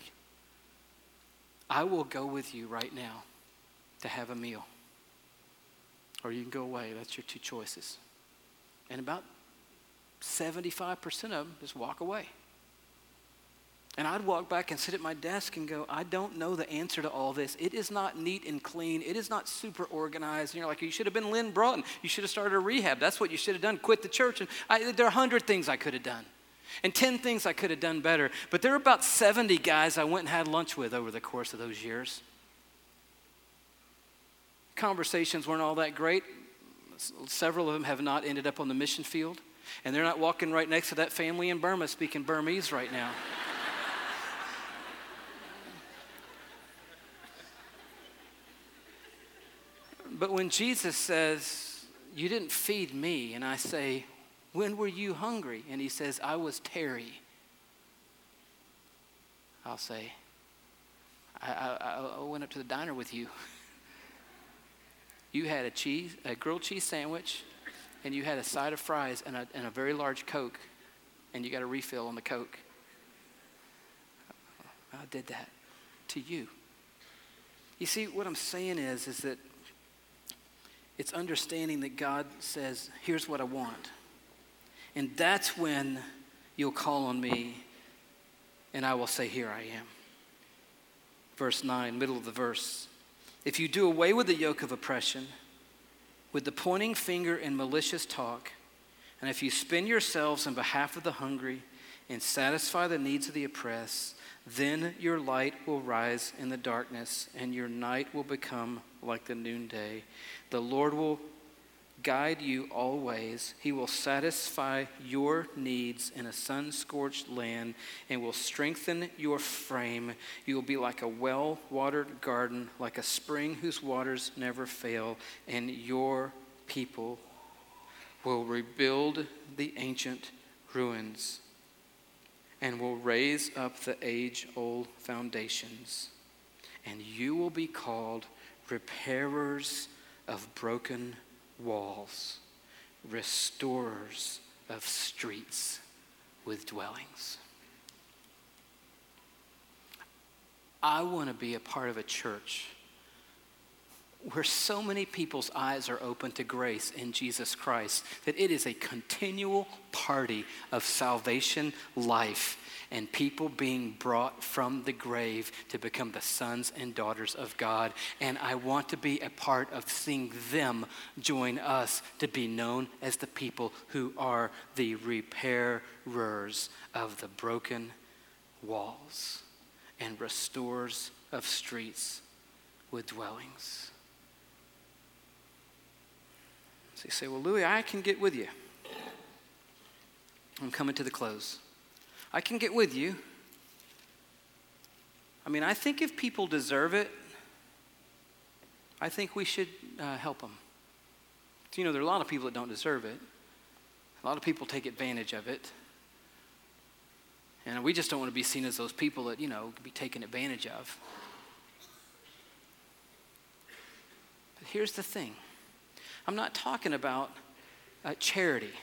I will go with you right now to have a meal. Or you can go away. That's your two choices. And about 75% of them just walk away. And I'd walk back and sit at my desk and go, I don't know the answer to all this. It is not neat and clean. It is not super organized. And you're like, you should have been Lynn Broughton. You should have started a rehab. That's what you should have done. Quit the church. And there are 100 things I could have done. And 10 things I could have done better. But there were about 70 guys I went and had lunch with over the course of those years. Conversations weren't all that great. Several of them have not ended up on the mission field. And they're not walking right next to that family in Burma speaking Burmese right now. But when Jesus says, you didn't feed me, and I say, when were you hungry? And he says, I was Terry. I'll say, I went up to the diner with you. You had a grilled cheese sandwich, and you had a side of fries and a very large Coke, and you got a refill on the Coke. I did that to you. You see, what I'm saying is that it's understanding that God says, here's what I want. And that's when you'll call on me, and I will say, here I am. Verse 9, middle of the verse. If you do away with the yoke of oppression, with the pointing finger and malicious talk, and if you spend yourselves on behalf of the hungry and satisfy the needs of the oppressed, then your light will rise in the darkness, and your night will become like the noonday. The Lord will guide you all ways. He will satisfy your needs in a sun-scorched land and will strengthen your frame. You will be like a well-watered garden, like a spring whose waters never fail, and your people will rebuild the ancient ruins and will raise up the age-old foundations. And you will be called repairers of broken walls, restorers of streets with dwellings. I want to be a part of a church where so many people's eyes are open to grace in Jesus Christ that it is a continual party of salvation, life, and people being brought from the grave to become the sons and daughters of God. And I want to be a part of seeing them join us to be known as the people who are the repairers of the broken walls and restorers of streets with dwellings. So you say, well, Louis, I can get with you. I'm coming to the close. I can get with you. I mean, I think if people deserve it, I think we should help them. So, there are a lot of people that don't deserve it. A lot of people take advantage of it. And we just don't want to be seen as those people that, can be taken advantage of. But here's the thing. I'm not talking about charity.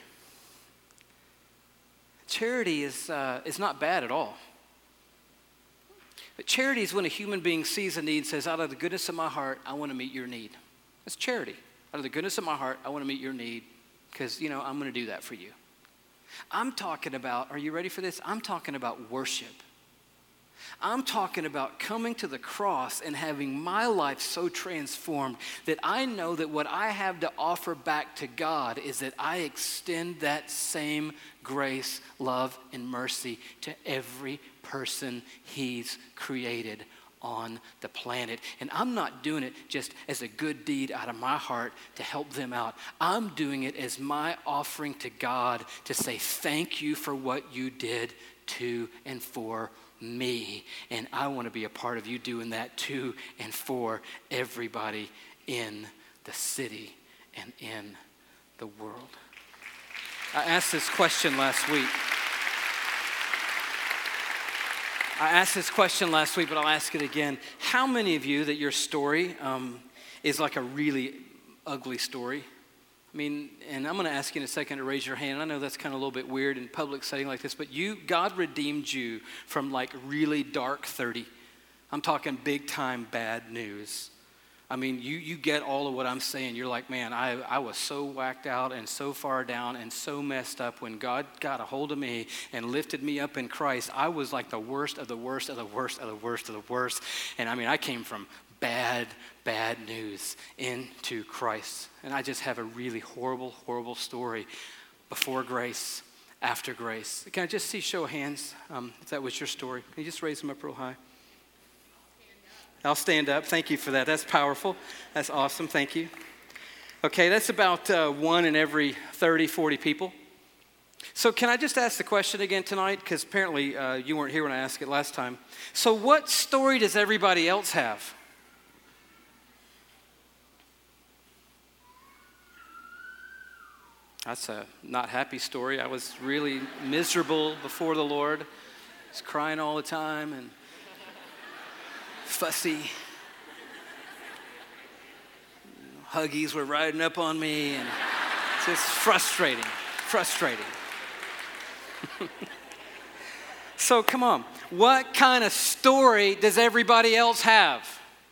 Charity is not bad at all. But charity is when a human being sees a need and says, out of the goodness of my heart, I want to meet your need. That's charity. Out of the goodness of my heart, I want to meet your need because, I'm going to do that for you. I'm talking about, are you ready for this? I'm talking about worship. I'm talking about coming to the cross and having my life so transformed that I know that what I have to offer back to God is that I extend that same grace, love, and mercy to every person He's created on the planet. And I'm not doing it just as a good deed out of my heart to help them out. I'm doing it as my offering to God to say thank you for what you did to and for me. And I want to be a part of you doing that to and for everybody in the city and in the world. I asked this question last week. But I'll ask it again. How many of you that your story is like a really ugly story? I mean, and I'm going to ask you in a second to raise your hand. I know that's kind of a little bit weird in a public setting like this, but God redeemed you from like really dark 30. I'm talking big time bad news. I mean, you get all of what I'm saying. You're like, man, I was so whacked out and so far down and so messed up. When God got a hold of me and lifted me up in Christ, I was like the worst of the worst of the worst of the worst of the worst. And I mean, I came from bad news into Christ. And I just have a really horrible story before grace, after grace. Can I just see show of hands if that was your story? Can you just raise them up real high? I'll stand up. Thank you for that. That's powerful. That's awesome. Thank you. Okay, that's about 1 in every 30, 40 people. So can I just ask the question again tonight? Because apparently you weren't here when I asked it last time. So what story does everybody else have? That's a not happy story. I was really miserable before the Lord. I was crying all the time and fussy. Huggies were riding up on me, and it's just frustrating. So come on, what kind of story does everybody else have?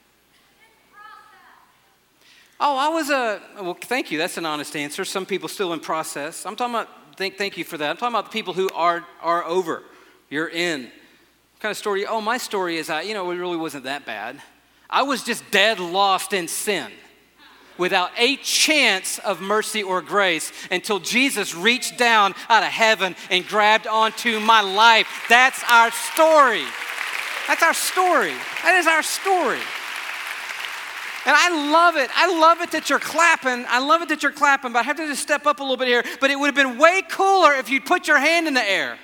Well, thank you. That's an honest answer. Some people still in process. I'm talking about, thank you for that. I'm talking about the people who are over. You're in. What kind of story? Oh, my story is, it really wasn't that bad. I was just dead lost in sin without a chance of mercy or grace until Jesus reached down out of heaven and grabbed onto my life. That's our story. That's our story. That is our story. And I love it. I love it that you're clapping. But I have to just step up a little bit here. But it would have been way cooler if you'd put your hand in the air.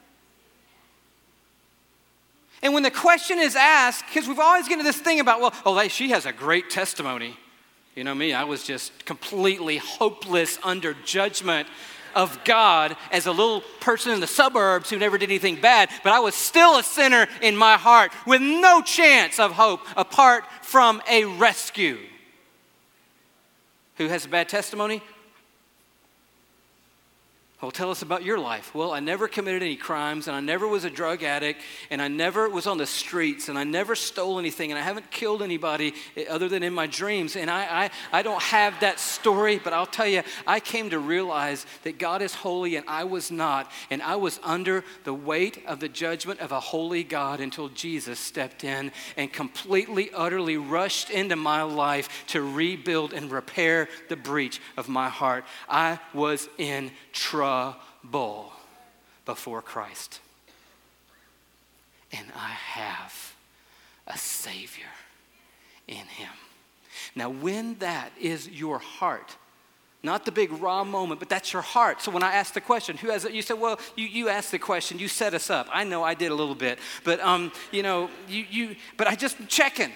And when the question is asked, because we've always get into this thing about, she has a great testimony. You know me, I was just completely hopeless under judgment of God as a little person in the suburbs who never did anything bad, but I was still a sinner in my heart with no chance of hope apart from a rescue. Who has a bad testimony? Well, tell us about your life. Well, I never committed any crimes, and I never was a drug addict, and I never was on the streets, and I never stole anything, and I haven't killed anybody other than in my dreams. And I don't have that story, but I'll tell you, I came to realize that God is holy, and I was not. And I was under the weight of the judgment of a holy God until Jesus stepped in and completely, utterly rushed into my life to rebuild and repair the breach of my heart. I was in trouble before Christ. And I have a Savior in Him. Now, when that is your heart, Not the big raw moment, but that's your heart. So when I ask the question, who has it? You said, well, you asked the question. You set us up. I know I did a little bit. But, but I just checking.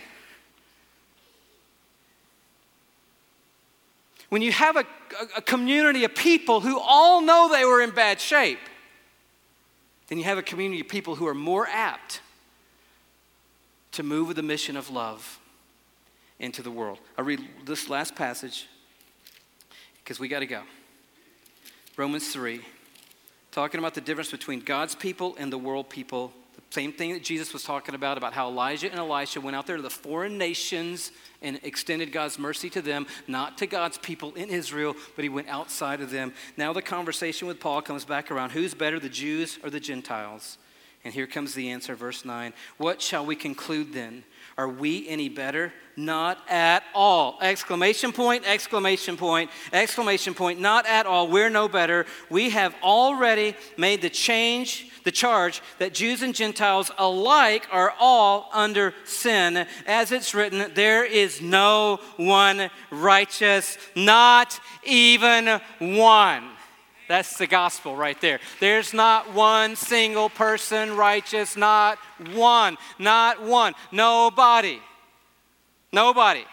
When you have a community of people who all know they were in bad shape, then you have a community of people who are more apt to move with the mission of love into the world. I read this last passage because we got to go. Romans 3, talking about the difference between God's people and the world people. The same thing that Jesus was talking about how Elijah and Elisha went out there to the foreign nations and extended God's mercy to them, not to God's people in Israel, but he went outside of them. Now the conversation with Paul comes back around. Who's better, the Jews or the Gentiles? And here comes the answer, verse 9. What shall we conclude then? Are we any better? Not at all. Exclamation point, exclamation point, exclamation point. Not at all. We're no better. We have already made the charge that Jews and Gentiles alike are all under sin. As it's written, there is no one righteous, not even one. That's the gospel right there. There's not one single person righteous, not one, not one. Nobody. Nobody.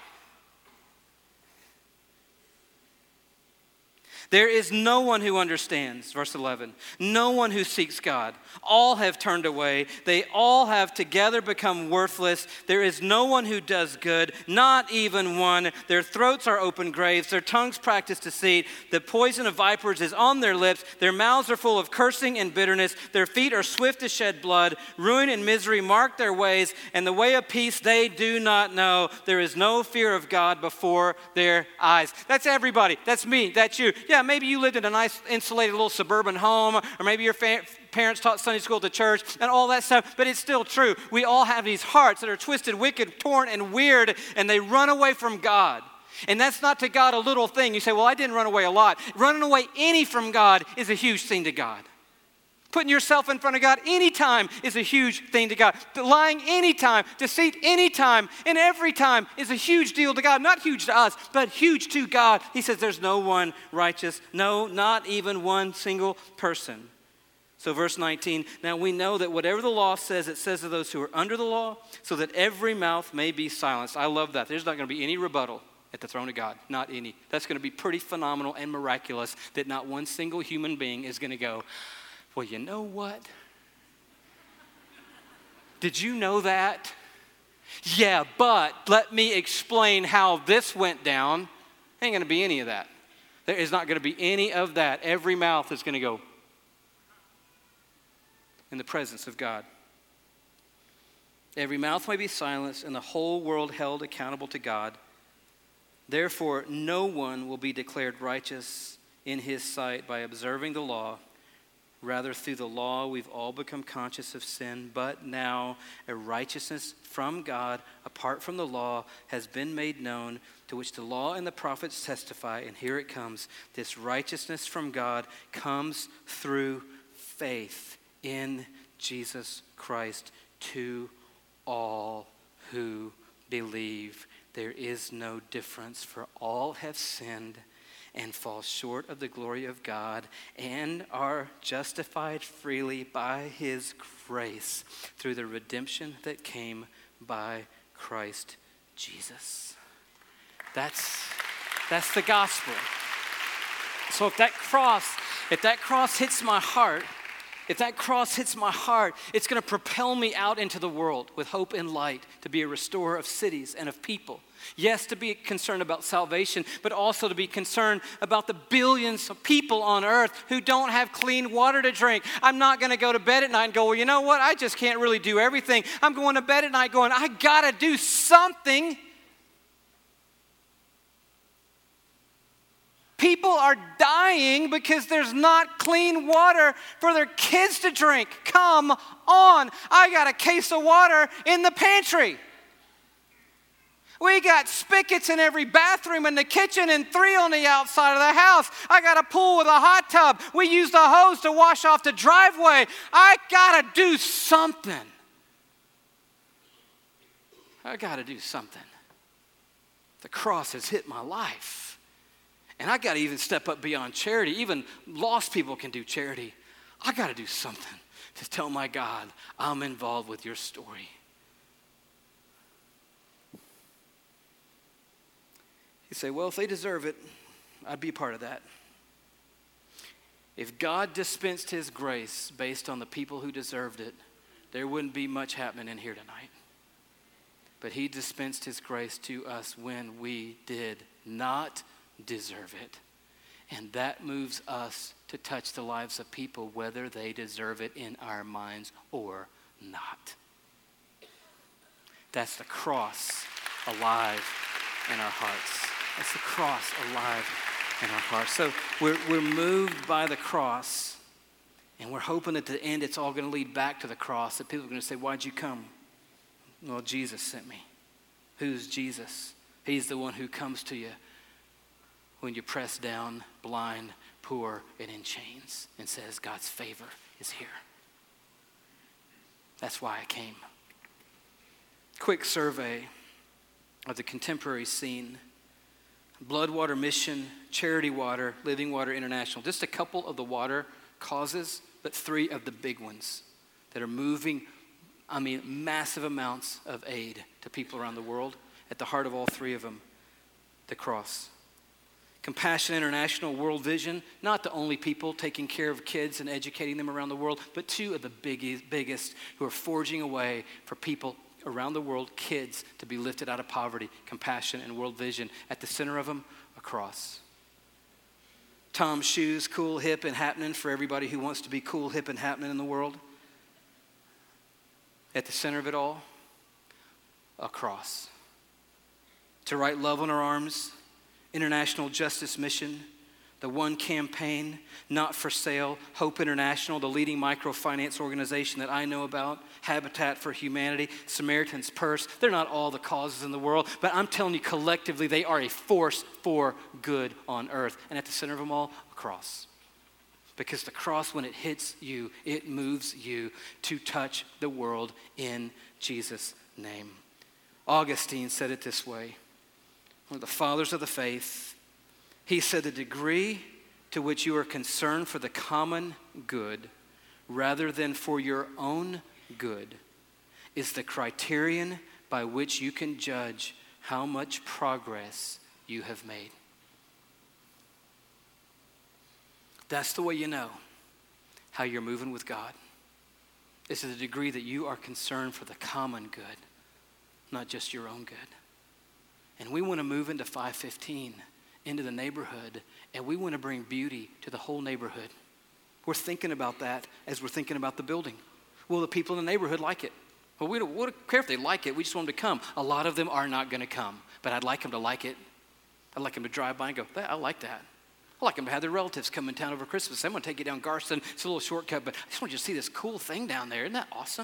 There is no one who understands, verse 11. No one who seeks God. All have turned away. They all have together become worthless. There is no one who does good, not even one. Their throats are open graves. Their tongues practice deceit. The poison of vipers is on their lips. Their mouths are full of cursing and bitterness. Their feet are swift to shed blood. Ruin and misery mark their ways, and the way of peace they do not know. There is no fear of God before their eyes. That's everybody. That's me. That's you. Yeah, maybe you lived in a nice insulated little suburban home, or maybe your parents taught Sunday school at the church and all that stuff, but it's still true. We all have these hearts that are twisted, wicked, torn, and weird, and they run away from God. And that's not to God a little thing. You say, well, I didn't run away a lot. Running away any from God is a huge thing to God. Putting yourself in front of God anytime is a huge thing to God. Lying anytime, deceit anytime, and every time is a huge deal to God. Not huge to us, but huge to God. He says there's no one righteous. No, not even one single person. So verse 19, now we know that whatever the law says, it says to those who are under the law, so that every mouth may be silenced. I love that. There's not going to be any rebuttal at the throne of God. Not any. That's going to be pretty phenomenal and miraculous that not one single human being is going to go, well, you know what? Did you know that? Yeah, but let me explain how this went down. Ain't going to be any of that. There is not going to be any of that. Every mouth is going to go in the presence of God. Every mouth may be silenced and the whole world held accountable to God. Therefore, no one will be declared righteous in his sight by observing the law. Rather, through the law, we've all become conscious of sin, but now a righteousness from God, apart from the law, has been made known, to which the law and the prophets testify. And here it comes. This righteousness from God comes through faith in Jesus Christ to all who believe. There is no difference, for all have sinned and fall short of the glory of God, and are justified freely by his grace through the redemption that came by Christ Jesus. That's the gospel. So if that cross hits my heart, it's going to propel me out into the world with hope and light to be a restorer of cities and of people. Yes, to be concerned about salvation, but also to be concerned about the billions of people on earth who don't have clean water to drink. I'm not going to go to bed at night and go, well, you know what? I just can't really do everything. I'm going to bed at night going, I got to do something. People are dying because there's not clean water for their kids to drink. Come on. I got a case of water in the pantry. We got spigots in every bathroom in the kitchen and 3 on the outside of the house. I got a pool with a hot tub. We use the hose to wash off the driveway. I got to do something. The cross has hit my life. And I got to even step up beyond charity. Even lost people can do charity. I got to do something to tell my God I'm involved with your story. You say, well, if they deserve it, I'd be a part of that. If God dispensed his grace based on the people who deserved it, there wouldn't be much happening in here tonight. But he dispensed his grace to us when we did not deserve it. And that moves us to touch the lives of people, whether they deserve it in our minds or not. That's the cross alive in our hearts. That's the cross alive in our hearts. So we're moved by the cross, and we're hoping at the end it's all going to lead back to the cross, that people are going to say, why'd you come? Well, Jesus sent me. Who's Jesus? He's the one who comes to you when you're pressed down, blind, poor, and in chains, and says God's favor is here. That's why I came. Quick survey of the contemporary scene. Bloodwater Mission, Charity Water, Living Water International. Just a couple of the water causes, but 3 of the big ones that are moving, massive amounts of aid to people around the world. At the heart of all 3 of them, the cross. Compassion International, World Vision, not the only people taking care of kids and educating them around the world, but 2 of the biggest who are forging a way for people around the world, kids, to be lifted out of poverty. Compassion and World Vision. At the center of them, a cross. Tom's Shoes, cool, hip, and happening for everybody who wants to be cool, hip, and happening in the world. At the center of it all, a cross. To Write Love on Our Arms, International Justice Mission, the One Campaign, Not for Sale, Hope International, the leading microfinance organization that I know about, Habitat for Humanity, Samaritan's Purse. They're not all the causes in the world, but I'm telling you collectively they are a force for good on earth. And at the center of them all, a cross. Because the cross, when it hits you, it moves you to touch the world in Jesus' name. Augustine said it this way, one of the fathers of the faith. He said, the degree to which you are concerned for the common good rather than for your own good is the criterion by which you can judge how much progress you have made. That's the way you know how you're moving with God. It's to the degree that you are concerned for the common good, not just your own good. And we want to move into 515, into the neighborhood, and we want to bring beauty to the whole neighborhood. We're thinking about that as we're thinking about the building. Will the people in the neighborhood like it? Well, we don't care if they like it. We just want them to come. A lot of them are not going to come, but I'd like them to like it. I'd like them to drive by and go, I like that. I'd like them to have their relatives come in town over Christmas. I'm going to take you down Garston. It's a little shortcut, but I just want you to see this cool thing down there. Isn't that awesome?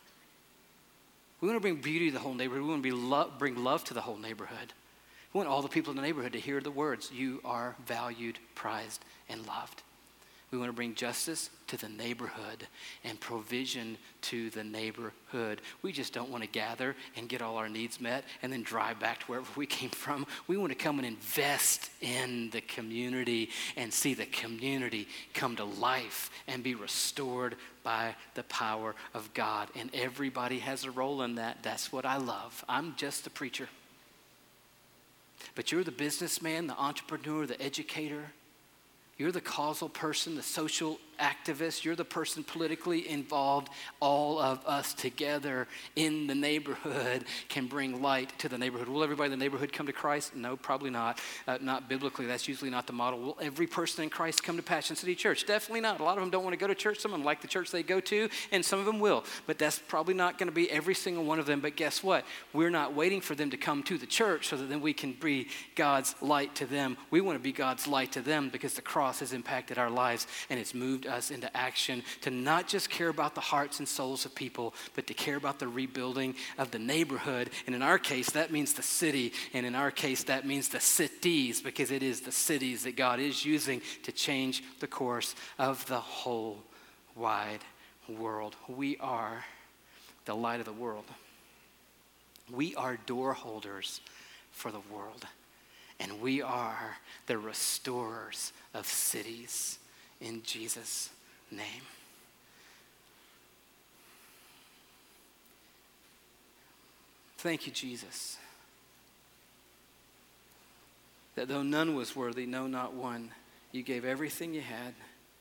We want to bring beauty to the whole neighborhood. We want to bring love to the whole neighborhood. We want all the people in the neighborhood to hear the words, you are valued, prized, and loved. We want to bring justice to the neighborhood and provision to the neighborhood. We just don't want to gather and get all our needs met and then drive back to wherever we came from. We want to come and invest in the community and see the community come to life and be restored by the power of God. And everybody has a role in that. That's what I love. I'm just a preacher. But you're the businessman, the entrepreneur, the educator. You're the causal person, the social activist. You're the person politically involved. All of us together in the neighborhood can bring light to the neighborhood. Will everybody in the neighborhood come to Christ? No, probably not. Not biblically. That's usually not the model. Will every person in Christ come to Passion City Church? Definitely not. A lot of them don't want to go to church. Some of them like the church they go to, and some of them will. But that's probably not going to be every single one of them. But guess what? We're not waiting for them to come to the church so that then we can be God's light to them. We want to be God's light to them because the cross has impacted our lives and it's moved us into action to not just care about the hearts and souls of people, but to care about the rebuilding of the neighborhood. And in our case, that means the city. And in our case, that means the cities, because it is the cities that God is using to change the course of the whole wide world. We are the light of the world. We are door holders for the world. and we are the restorers of cities in Jesus' name. Thank you, Jesus, that though none was worthy, no, not one, you gave everything you had.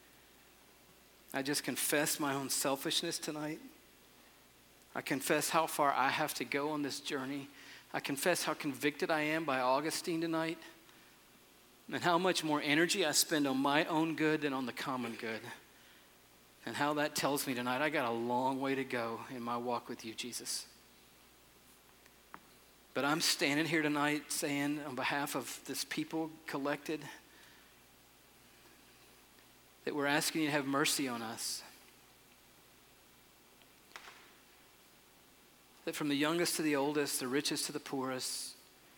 I just confess my own selfishness tonight. I confess how far I have to go on this journey. I confess how convicted I am by Augustine tonight, and how much more energy I spend on my own good than on the common good. And how that tells me tonight I got a long way to go in my walk with you, Jesus. But I'm standing here tonight saying, on behalf of this people collected, that we're asking you to have mercy on us. That from the youngest to the oldest, the richest to the poorest,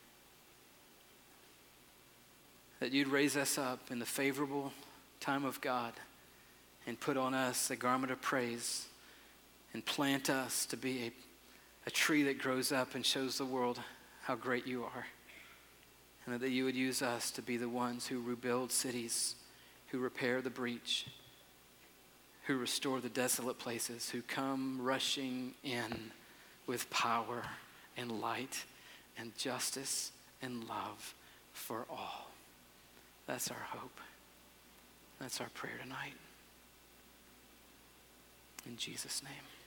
that you'd raise us up in the favorable time of God and put on us a garment of praise and plant us to be a tree that grows up and shows the world how great you are. And that you would use us to be the ones who rebuild cities, who repair the breach, who restore the desolate places, who come rushing in with power and light and justice and love for all. That's our hope. That's our prayer tonight. In Jesus' name.